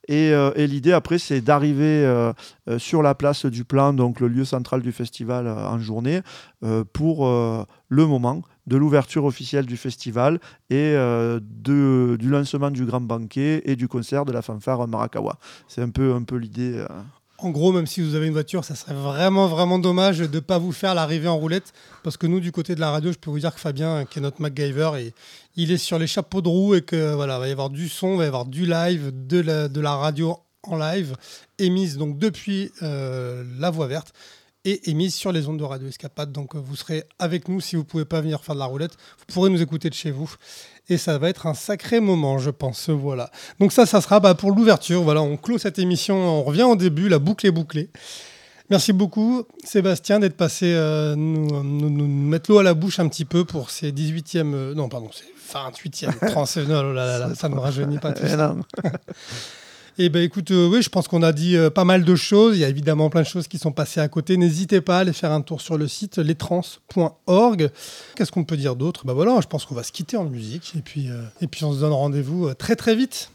C: Et l'idée après, c'est d'arriver sur la place du Plan, donc le lieu central du festival en journée, pour le moment de l'ouverture officielle du festival et du lancement du grand banquet et du concert de la fanfare Marakawa. C'est un peu l'idée.
B: En gros, même si vous avez une voiture, ça serait vraiment, vraiment dommage de ne pas vous faire l'arrivée en roulette. Parce que nous, du côté de la radio, je peux vous dire que Fabien, qui est notre MacGyver, il est sur les chapeaux de roue et que voilà, va y avoir du son, va y avoir du live, de la radio en live, émise donc depuis la Voix Verte et émise sur les ondes de Radio Escapade. Donc vous serez avec nous si vous ne pouvez pas venir faire de la roulette. Vous pourrez nous écouter de chez vous. Et ça va être un sacré moment, je pense. Voilà. Donc ça sera pour l'ouverture. Voilà, on clôt cette émission. On revient au début. La boucle est bouclée. Merci beaucoup, Sébastien, d'être passé nous mettre l'eau à la bouche un petit peu pour ces 18e... non, pardon, c'est 28e trans. Non, ça ne me rajeunit pas tout ça. Et écoute, oui, je pense qu'on a dit pas mal de choses. Il y a évidemment plein de choses qui sont passées à côté. N'hésitez pas à aller faire un tour sur le site lestrans.org. Qu'est-ce qu'on peut dire d'autre ? Voilà, je pense qu'on va se quitter en musique. Et puis on se donne rendez-vous très très vite.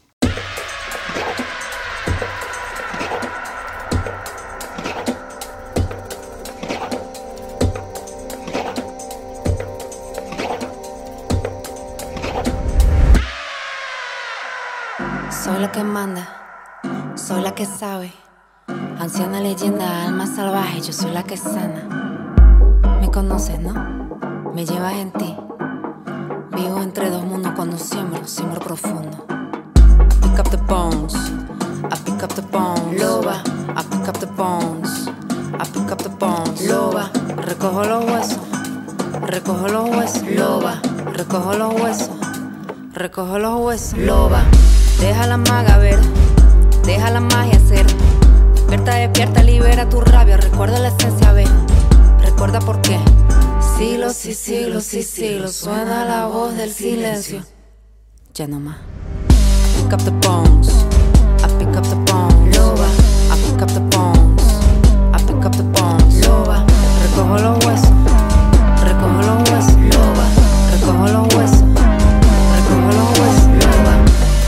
I: Soy la que manda, soy la que sabe. Anciana leyenda, alma salvaje, yo soy la que sana. Me conoces, ¿no? Me llevas en ti. Vivo entre dos mundos cuando siembro profundo. Pick up the bones, I pick up the bones. Loba, I pick up the bones, I pick up the bones. Loba, recojo los huesos, recojo los huesos. Loba, recojo los huesos, recojo los huesos. Loba. Deja la maga ver, deja la magia ser. Despierta, despierta, libera tu rabia. Recuerda la esencia, ve. Recuerda por qué. Siglos y siglos y siglos suena la voz del silencio. Ya no más. Pick up the bones, I pick up the bones. Loba, I pick up the bones, I pick up the bones. Loba, recojo los huesos, recojo los huesos. Loba, recojo los huesos, recojo los huesos. Loba.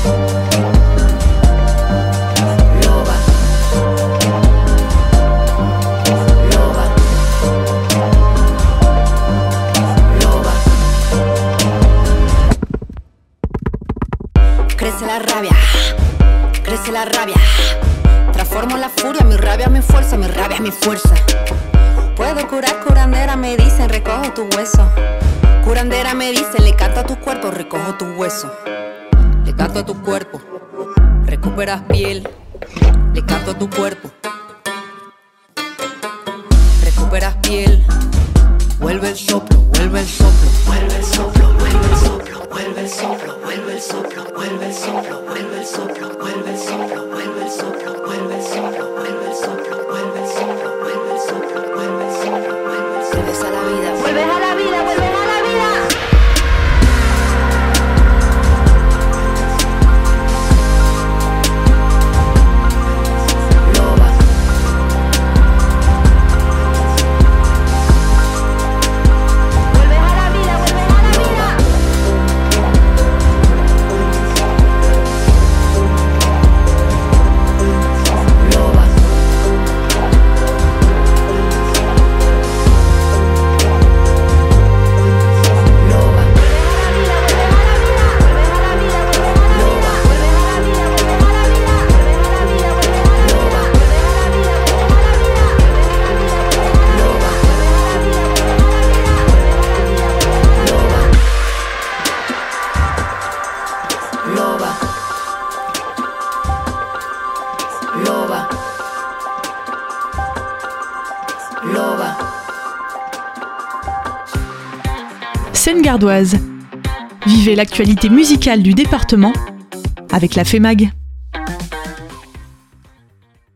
I: Crece la rabia, transformo la furia, mi rabia, mi fuerza, mi rabia, mi fuerza. Puedo curar, curandera, me dicen, recojo tu hueso. Curandera me dicen, le canto a tu cuerpo, recojo tu hueso. Le canto a tu cuerpo, recuperas piel. Le canto a tu cuerpo, recuperas piel. Vuelve el soplo, vuelve el soplo, vuelve el soplo, vuelve el soplo, vuelve el soplo, vuelve el soplo, vuelve el soplo, vuelve el soplo, vuelve el soplo, vuelve el soplo, vuelve el soplo, vuelve el soplo, vuelve el soplo, vuelve el soplo, vuelve el soplo, vuelve el soplo. Vuelves a la vida, vuelves a la vida, vuelves a la vida.
A: Seine-Gardoise. Vivez l'actualité musicale du département avec la FEMAG.